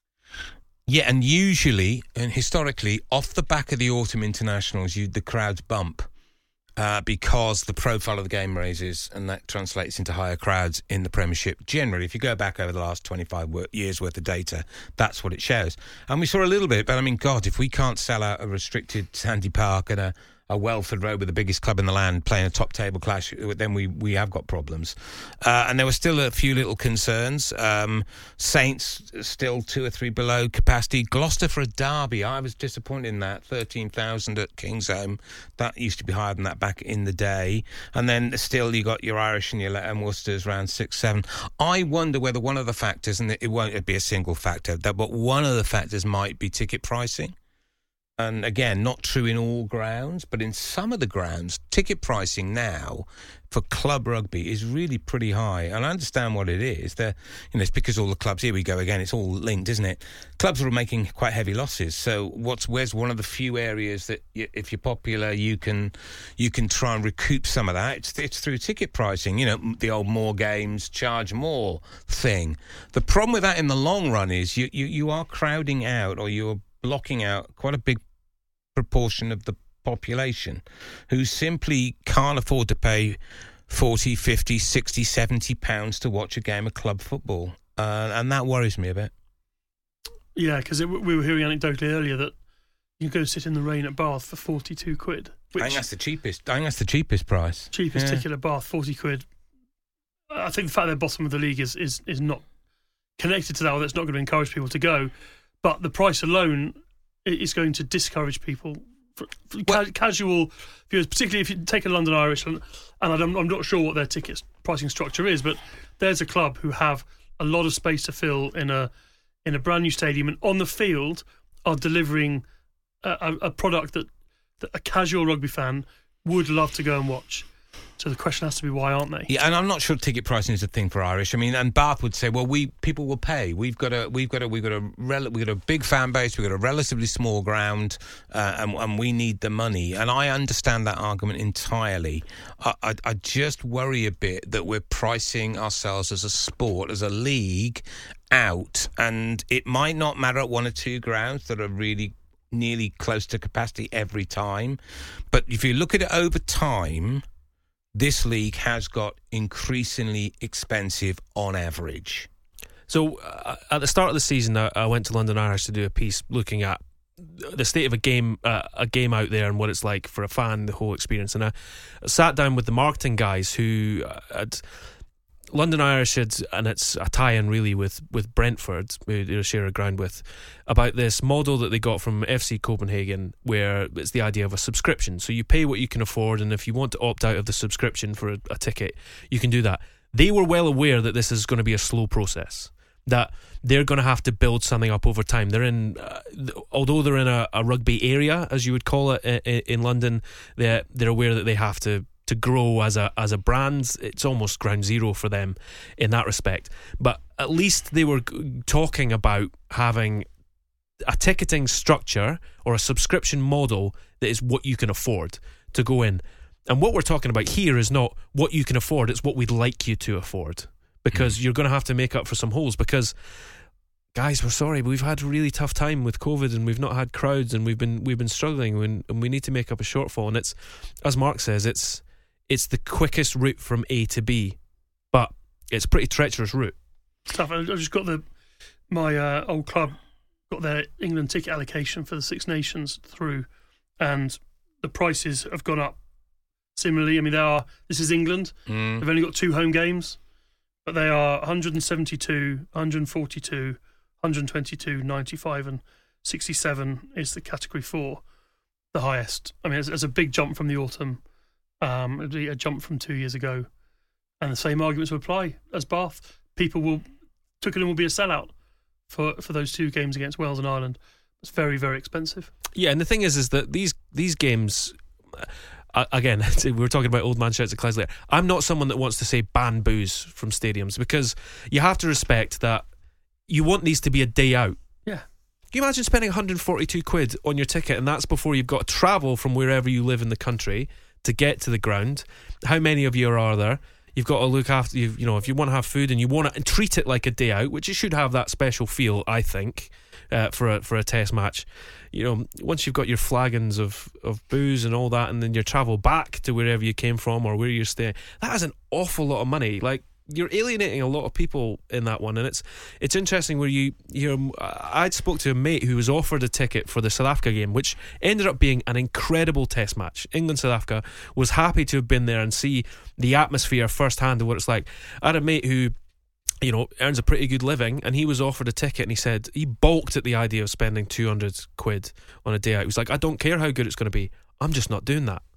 Yeah, and usually and historically, off the back of the autumn internationals, you the crowds bump uh, because the profile of the game raises, and that translates into higher crowds in the Premiership. Generally, if you go back over the last twenty-five years worth of data, that's what it shows. And we saw a little bit, but I mean, God, if we can't sell out a restricted Sandy Park and a a Welford Road with the biggest club in the land playing a top table clash, then we, we have got problems. Uh, and there were still a few little concerns. Um, Saints still two or three below capacity. Gloucester for a derby, I was disappointed in that. thirteen thousand at Kingsholm. That used to be higher than that back in the day. And then still you got your Irish and your and Worcesters around six, seven. I wonder whether one of the factors, and it won't be a single factor, but one of the factors might be ticket pricing. and again, not true in all grounds, but in some of the grounds, ticket pricing now for club rugby is really pretty high. And I understand what it is. They're, you know, it's because all the clubs, here we go again, it's all linked, isn't it? Clubs are making quite heavy losses. So what's where's one of the few areas that you, if you're popular, you can you can try and recoup some of that? It's, it's through ticket pricing. You know, the old more games, charge more thing. The problem with that in the long run is you, you, you are crowding out, or you're blocking out quite a big proportion of the population who simply can't afford to pay forty, fifty, sixty, seventy pounds to watch a game of club football. Uh, and that worries me a bit. Yeah, because we were hearing anecdotally earlier that you can go sit in the rain at Bath for forty-two quid. Which I think that's the cheapest. I think that's the cheapest price. Cheapest yeah. ticket at Bath, forty quid. I think the fact they're bottom of the league is, is, is not connected to that, or that's not going to encourage people to go. But the price alone is going to discourage people. For, for well, ca- casual viewers, particularly if you take a London Irish, and, and I'm, I'm not sure what their ticket pricing structure is, but there's a club who have a lot of space to fill in a in a brand new stadium, and on the field are delivering a, a, a product that, that a casual rugby fan would love to go and watch. So the question has to be, why aren't they? Yeah, and I'm not sure ticket pricing is a thing for Irish. I mean, and Bath would say, well, we people will pay. We've got a we've got a we've got a rel- we've got a big fan base. We've got a relatively small ground, uh, and, and we need the money. And I understand that argument entirely. I, I, I just worry a bit that we're pricing ourselves as a sport, as a league, out, and it might not matter at one or two grounds that are really nearly close to capacity every time. But if you look at it over time, this league has got increasingly expensive on average. So uh, at the start of the season, I, I went to London Irish to do a piece looking at the state of a game, uh, a game out there, and what it's like for a fan, the whole experience. And I sat down with the marketing guys who had London Irish had, and it's a tie-in really with, with Brentford, who they share a ground with, about this model that they got from F C Copenhagen, where it's the idea of a subscription. So you pay what you can afford, and if you want to opt out of the subscription for a, a ticket, you can do that. They were well aware that this is going to be a slow process, that they're going to have to build something up over time. They're in, uh, although they're in a, a rugby area, as you would call it, in, in London, they're, they're aware that they have to to grow as a as a brand. It's almost ground zero for them in that respect. But at least they were talking about having a ticketing structure or a subscription model that is what you can afford to go in. And what we're talking about here is not what you can afford, it's what we'd like you to afford. Because mm. you're going to have to make up for some holes. Because, guys, we're sorry, but we've had a really tough time with COVID, and we've not had crowds, and we've been we've been struggling, and, and we need to make up a shortfall. And it's, as Mark says, it's It's the quickest route from A to B, but it's a pretty treacherous route. Tough. I've just got the my uh, old club got their England ticket allocation for the Six Nations through, and the prices have gone up similarly. I mean, they are. This is England. Mm. They've only got two home games, but they are one seventy-two, one forty-two, one twenty-two, ninety-five, and sixty-seven is the category four, the highest. I mean, it's, it's a big jump from the autumn. Um, it'd be a jump from two years ago, and the same arguments will apply as Bath. People will Twickenham will be a sellout for for those two games against Wales and Ireland. It's very, very expensive. Yeah, and the thing is, is that these these games, uh, again, we were talking about old man shouts at Clydesdale. I'm not someone that wants to say ban booze from stadiums, because you have to respect that you want these to be a day out. Yeah. Can you imagine spending one hundred forty-two quid on your ticket, and that's before you've got to travel from wherever you live in the country to get to the ground? How many of you are there? You've got to look after, you you know, if you want to have food and you want to treat it like a day out, which it should have that special feel, I think, uh, for a for a test match. You know, once you've got your flagons of, of booze and all that, and then your travel back to wherever you came from or where you're staying, that is an awful lot of money. Like, you're alienating a lot of people in that one. And it's it's interesting where you you know, I'd spoke to a mate who was offered a ticket for the South Africa game, which ended up being an incredible test match. England South Africa, was happy to have been there and see the atmosphere firsthand of what it's like. I had a mate who, you know, earns a pretty good living, and he was offered a ticket, and he said he balked at the idea of spending two hundred quid on a day out. He was like, I don't care how good it's going to be, I'm just not doing that.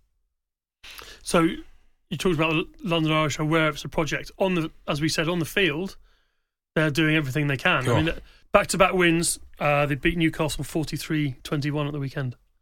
So you talked about the London Irish are aware it's a project. On the, as we said, on the field, they're doing everything they can. Cool. I mean, back-to-back wins. Uh, they beat Newcastle forty-three twenty-one at the weekend.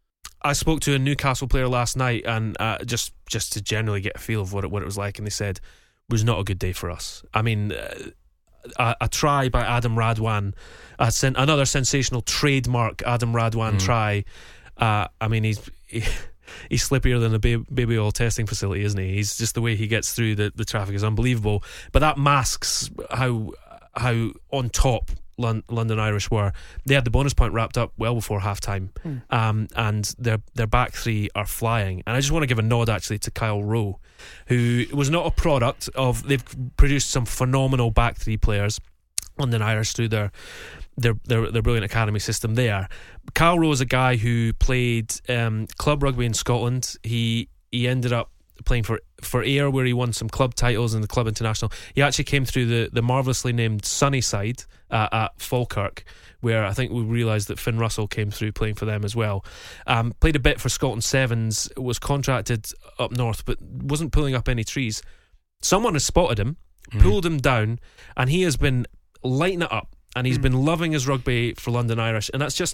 I spoke to a Newcastle player last night, and uh, just just to generally get a feel of what it, what it was like, and they said it was not a good day for us. I mean, uh, a, a try by Adam Radwan, a sen- another sensational trademark Adam Radwan mm. try. Uh, I mean, he's he, he's slippier than a baby, baby oil testing facility, isn't he? He's just the way he gets through the, the traffic is unbelievable. But that masks how how on top London Irish were. They had the bonus point wrapped up well before half time, mm. um, and their their back three are flying. And I just want to give a nod actually to Kyle Rowe, who was not a product of, they've produced some phenomenal back three players, London Irish, through their their their, their brilliant academy system there. Kyle Rowe is a guy who played um, club rugby in Scotland. He he ended up playing for for Ayr, where he won some club titles in the club international. He actually came through the, the marvellously named Sunnyside uh, at Falkirk, where I think we realised that Finn Russell came through playing for them as well. Um, played a bit for Scotland Sevens, was contracted up north, but wasn't pulling up any trees. Someone has spotted him, mm. pulled him down, and he has been lighting it up, and he's mm. been loving his rugby for London Irish. And that's just,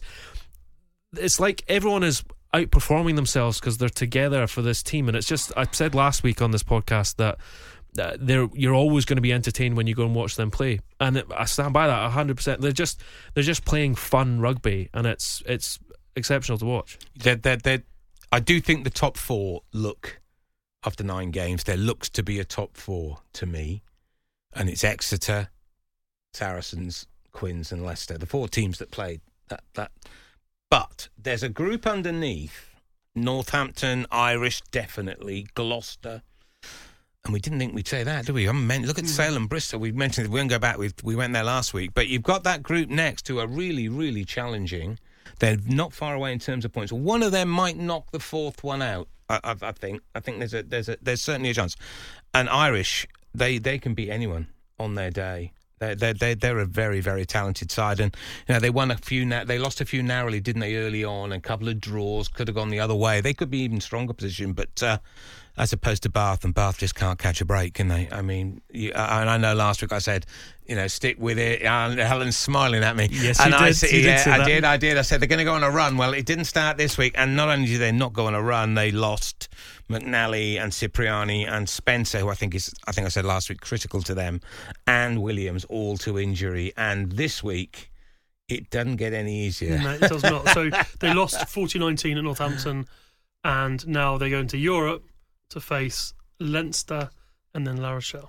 it's like everyone is outperforming themselves because they're together for this team. And it's just, I said last week on this podcast that uh, they're you're always going to be entertained when you go and watch them play, and it, I stand by that one hundred percent. They're just they're just playing fun rugby, and it's it's exceptional to watch. They're, they're, they're, I do think the top four look, after nine games, there looks to be a top four to me, and it's Exeter, Saracens, Quins and Leicester, the four teams that played that that. But there's a group underneath: Northampton, Irish, definitely, Gloucester, and we didn't think we'd say that, do we? I mean, look at Salem, Bristol. We mentioned we won't go back. We we went there last week, but you've got that group next who are really, really challenging. They're not far away in terms of points. One of them might knock the fourth one out. I, I, I think. I think there's a there's a there's certainly a chance. And Irish, they they can beat anyone on their day. They're, they're, they're, they're a very, very talented side. And, you know, they won a few, na- they lost a few narrowly, didn't they, early on? A couple of draws, could have gone the other way. They could be even stronger position, but uh, as opposed to Bath, and Bath just can't catch a break, can they? I mean, you, and I know last week I said, you know, stick with it. And Helen's smiling at me. Yes, and you I did. said, you yeah, did say I that. did, I did. I said they're going to go on a run. Well, it didn't start this week, and not only did they not go on a run, they lost McNally and Cipriani and Spencer, who I think is, I think I said last week, critical to them, and Williams, all to injury. And this week, it doesn't get any easier. No, it does not. So they lost forty nineteen at Northampton, and now they go into Europe to face Leinster and then La Rochelle.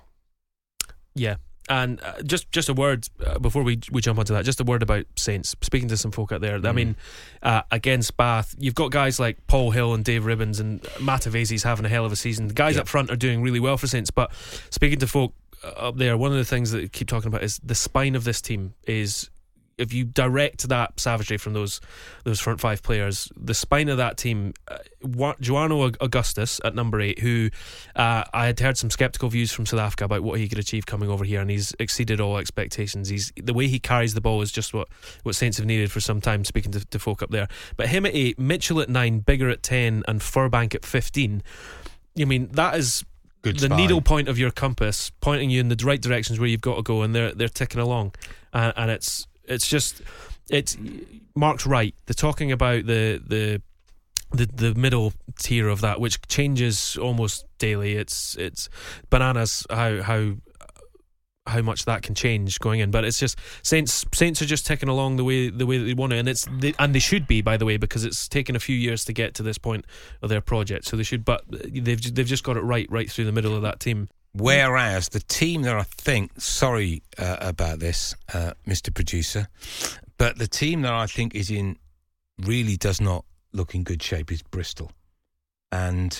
Yeah. And uh, just just a word uh, before we we jump onto that, just a word about Saints. Speaking to some folk out there, mm. I mean, uh, against Bath, you've got guys like Paul Hill and Dave Ribbons, and Matavesi's having a hell of a season. The guys yeah. up front are doing really well for Saints. But speaking to folk up there, one of the things that I keep talking about is the spine of this team is, if you direct that savagery from those those front five players, the spine of that team, uh, Joano Augustus at number eight, who uh, I had heard some sceptical views from South Africa about what he could achieve coming over here, and he's exceeded all expectations. He's the way he carries the ball is just what, what Saints have needed for some time, speaking to, to folk up there. But him at eight, Mitchell at nine, Bigger at ten, and Furbank at fifteen. I mean, that is Good the spine. needle point of your compass, pointing you in the right directions where you've got to go, and they're they're ticking along, uh, and it's. It's just, it's Mark's right. They're talking about the the the the middle tier of that, which changes almost daily. It's it's bananas how how how much that can change going in. But it's just Saints Saints are just ticking along the way the way that they want to, and it's they, and they should be, by the way, because it's taken a few years to get to this point of their project. So they should, but they've they've just got it right right through the middle of that team. Whereas the team that I think, sorry uh, about this, uh, Mister Producer, but the team that I think is in really does not look in good shape is Bristol. And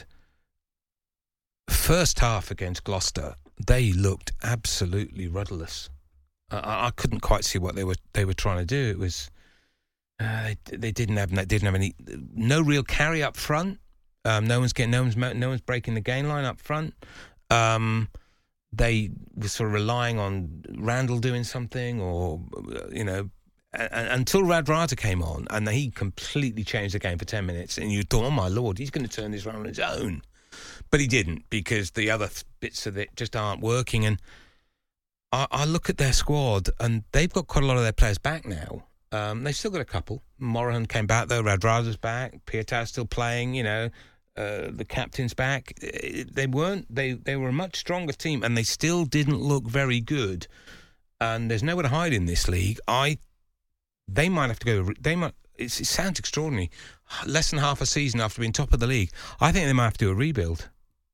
first half against Gloucester, they looked absolutely rudderless. I, I couldn't quite see what they were they were trying to do. It was uh, they, they didn't have they didn't have any no real carry up front. Um, no one's getting no one's no one's breaking the gain line up front. Um, they were sort of relying on Randall doing something, or you know, a, a, until Radradra came on, and he completely changed the game for ten minutes. And you thought, oh my lord, he's going to turn this around on his own, but he didn't, because the other th- bits of it just aren't working. And I, I look at their squad, and they've got quite a lot of their players back now. Um, they've still got a couple. Morahan came back, though. Radrada's back. Pietau's still playing, you know. Uh, the captain's back. They weren't. They, they were a much stronger team, and they still didn't look very good. And there's nowhere to hide in this league. I, they might have to go. They might. It's, it sounds extraordinary. Less than half a season after being top of the league, I think they might have to do a rebuild.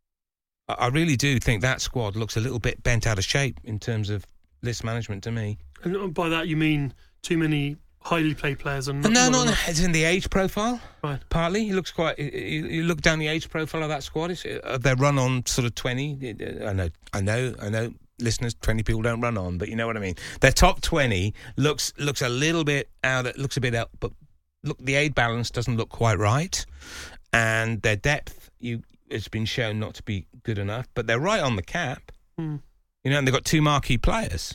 I, I really do think that squad looks a little bit bent out of shape in terms of list management to me. And by that you mean too many highly played players and no, not, not, not it's in the age profile. Right. Partly, he looks quite. You, you look down the age profile of that squad. It's, uh, their run on sort of twenty. I know, I know, I know. Listeners, twenty people don't run on, but you know what I mean. Their top twenty looks looks a little bit out. It looks a bit out, but look, the age balance doesn't look quite right, and their depth you has been shown not to be good enough. But they're right on the cap, mm. you know, and they've got two marquee players,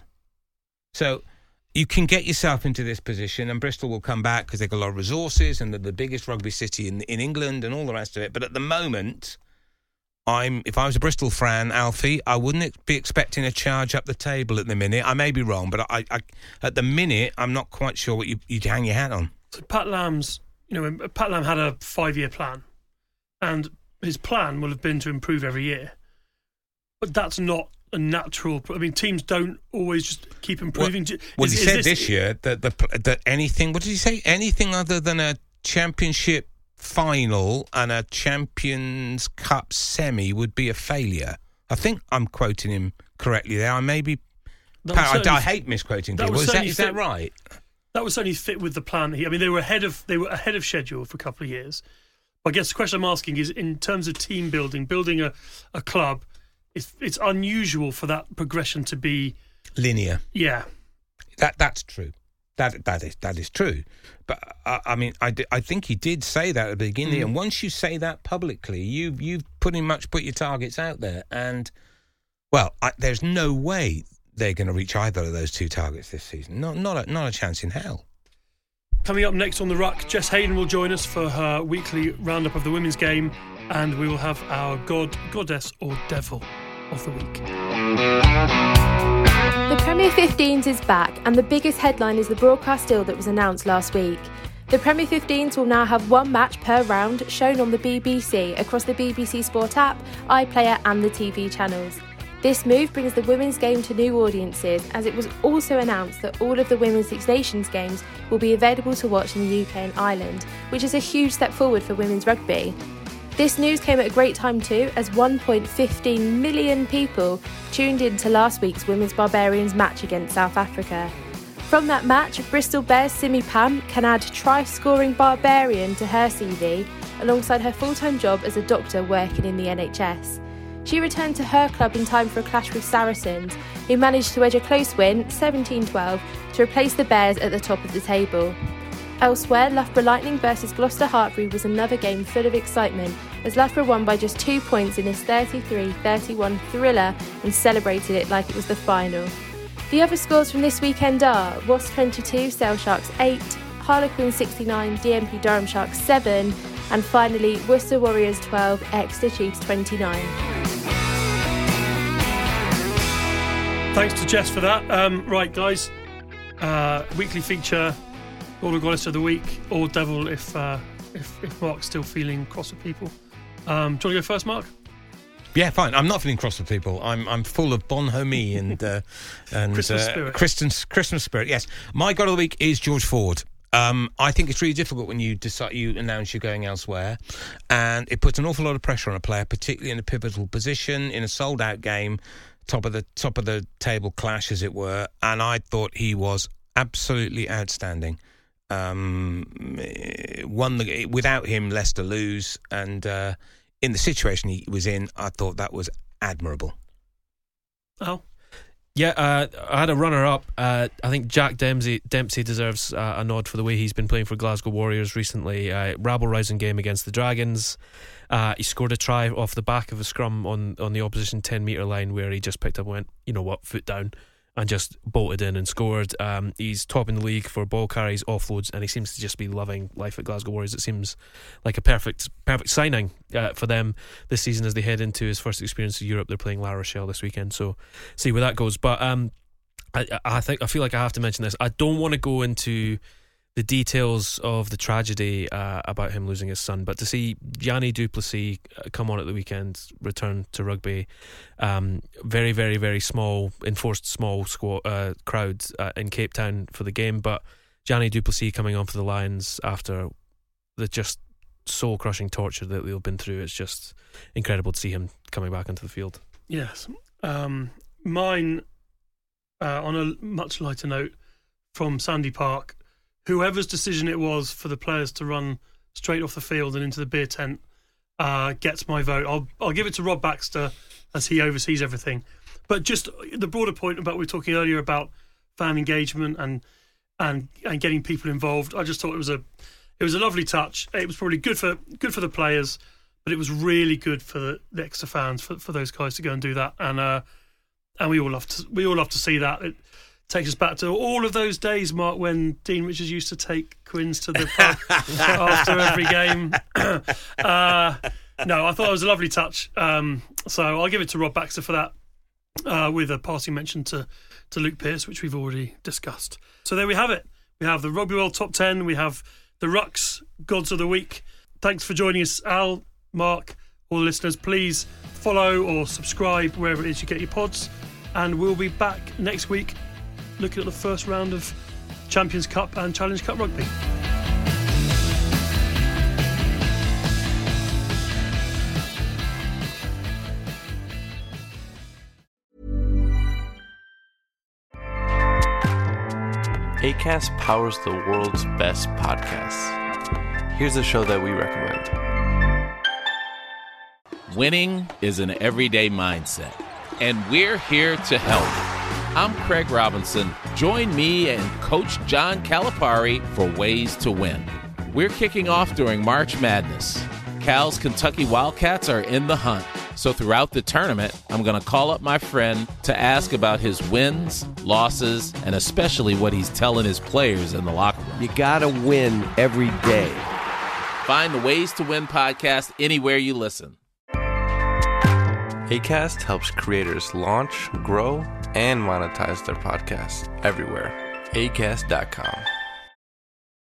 so you can get yourself into this position. And Bristol will come back because they've got a lot of resources, and they're the biggest rugby city in in England, and all the rest of it. But at the moment, I'm, if I was a Bristol fan, Alfie, I wouldn't be expecting a charge up the table at the minute. I may be wrong, but I, I at the minute, I'm not quite sure what you, you'd hang your hat on. So Pat Lam's, you know, Pat Lam had a five-year plan, and his plan will have been to improve every year. But that's not a natural. I mean, teams don't always just keep improving. Well, well is, he is said this, this year that the that anything. What did he say? Anything other than a championship final and a Champions Cup semi would be a failure. I think I'm quoting him correctly there. I may be. I, I hate misquoting people. Is that, is that right? That would certainly fit with the plan. I mean, they were ahead of they were ahead of schedule for a couple of years. But I guess the question I'm asking is, in terms of team building, building a, a club, it's it's unusual for that progression to be linear. Yeah, that that's true. That that is that is true, but uh, I mean, I, I think he did say that at the beginning. Mm. And once you say that publicly, you you've pretty much put your targets out there. And well, I, there's no way they're going to reach either of those two targets this season. Not not a, not a chance in hell. Coming up next on the Ruck, Jess Hayden will join us for her weekly roundup of the women's game, and we will have our god, goddess, or devil of the week. The Premier fifteens is back, and the biggest headline is the broadcast deal that was announced last week. The Premier fifteens will now have one match per round shown on the B B C across the B B C Sport app, iPlayer and the T V channels. This move brings the women's game to new audiences, as it was also announced that all of the Women's Six Nations games will be available to watch in the U K and Ireland, which is a huge step forward for women's rugby. This news came at a great time too, as one point one five million people tuned in to last week's Women's Barbarians match against South Africa. From that match, Bristol Bears' Simi Pam can add try-scoring Barbarian to her C V, alongside her full-time job as a doctor working in the N H S. She returned to her club in time for a clash with Saracens, who managed to edge a close win, seventeen twelve, to replace the Bears at the top of the table. Elsewhere, Loughborough Lightning versus Gloucester Hartpury was another game full of excitement, as Loughborough won by just two points in this thirty-three thirty-one thriller and celebrated it like it was the final. The other scores from this weekend are Wasps twenty-two, Sale Sharks eight, Harlequins sixty-nine, D M P Durham Sharks seven, and finally Worcester Warriors twelve, Exeter Chiefs twenty-nine. Thanks to Jess for that. Um, right, guys, uh, weekly feature. God or Goddess of the Week, or Devil if uh, if, if Mark's still feeling cross with people. Um, do you want to go first, Mark? Yeah, fine. I'm not feeling cross with people. I'm I'm full of bonhomie and uh, and Christmas uh, spirit. Christmas Christmas spirit. Yes, my God of the Week is George Ford. Um, I think it's really difficult when you decide you announce you're going elsewhere, and it puts an awful lot of pressure on a player, particularly in a pivotal position in a sold out game, top of the top of the table clash, as it were. And I thought he was absolutely outstanding. Um, won the, without him, Leicester lose, and uh, in the situation he was in, I thought that was admirable. Oh, yeah, uh, I had a runner-up. Uh, I think Jack Dempsey Dempsey deserves uh, a nod for the way he's been playing for Glasgow Warriors recently. Uh, rabble-rousing game against the Dragons. Uh, he scored a try off the back of a scrum on on the opposition ten metre line, where he just picked up and went, you know what, foot down, and just bolted in and scored. Um, he's top in the league for ball carries, offloads, and he seems to just be loving life at Glasgow Warriors. It seems like a perfect perfect signing uh, for them this season as they head into his first experience of Europe. They're playing La Rochelle this weekend, so see where that goes. But um, I, I think I feel like I have to mention this. I don't want to go into the details of the tragedy uh, about him losing his son. But to see Gianni du Plessis come on at the weekend, return to rugby, um, very, very, very small, enforced small squad, uh, crowd uh, in Cape Town for the game. But Gianni du Plessis coming on for the Lions after the just soul-crushing torture that they've been through, it's just incredible to see him coming back into the field. Yes. Um, mine, uh, on a much lighter note, from Sandy Park, whoever's decision it was for the players to run straight off the field and into the beer tent uh, gets my vote. I'll I'll give it to Rob Baxter, as he oversees everything. But just the broader point about we were talking earlier about fan engagement and and and getting people involved. I just thought it was a it was a lovely touch. It was probably good for good for the players, but it was really good for the, the extra fans, for, for those guys to go and do that. And uh, and we all love to we all love to see that. It, takes us back to all of those days, Mark, when Dean Richards used to take Quins to the pub after every game. uh, no, I thought it was a lovely touch. Um, so I'll give it to Rob Baxter for that, uh, with a passing mention to, to Luke Pearce, which we've already discussed. So there we have it. We have the Rugby World Top ten. We have the Rucks Gods of the Week. Thanks for joining us, Al, Mark, all the listeners. Please follow or subscribe wherever it is you get your pods. And we'll be back next week looking at the first round of Champions Cup and Challenge Cup rugby. Acast powers the world's best podcasts. Here's a show that we recommend. Winning is an everyday mindset, and we're here to help. I'm Craig Robinson. Join me and Coach John Calipari for Ways to Win. We're kicking off during March Madness. Cal's Kentucky Wildcats are in the hunt. So throughout the tournament, I'm going to call up my friend to ask about his wins, losses, and especially what he's telling his players in the locker room. You got to win every day. Find the Ways to Win podcast anywhere you listen. Acast helps creators launch, grow, and monetize their podcasts everywhere. acast dot com.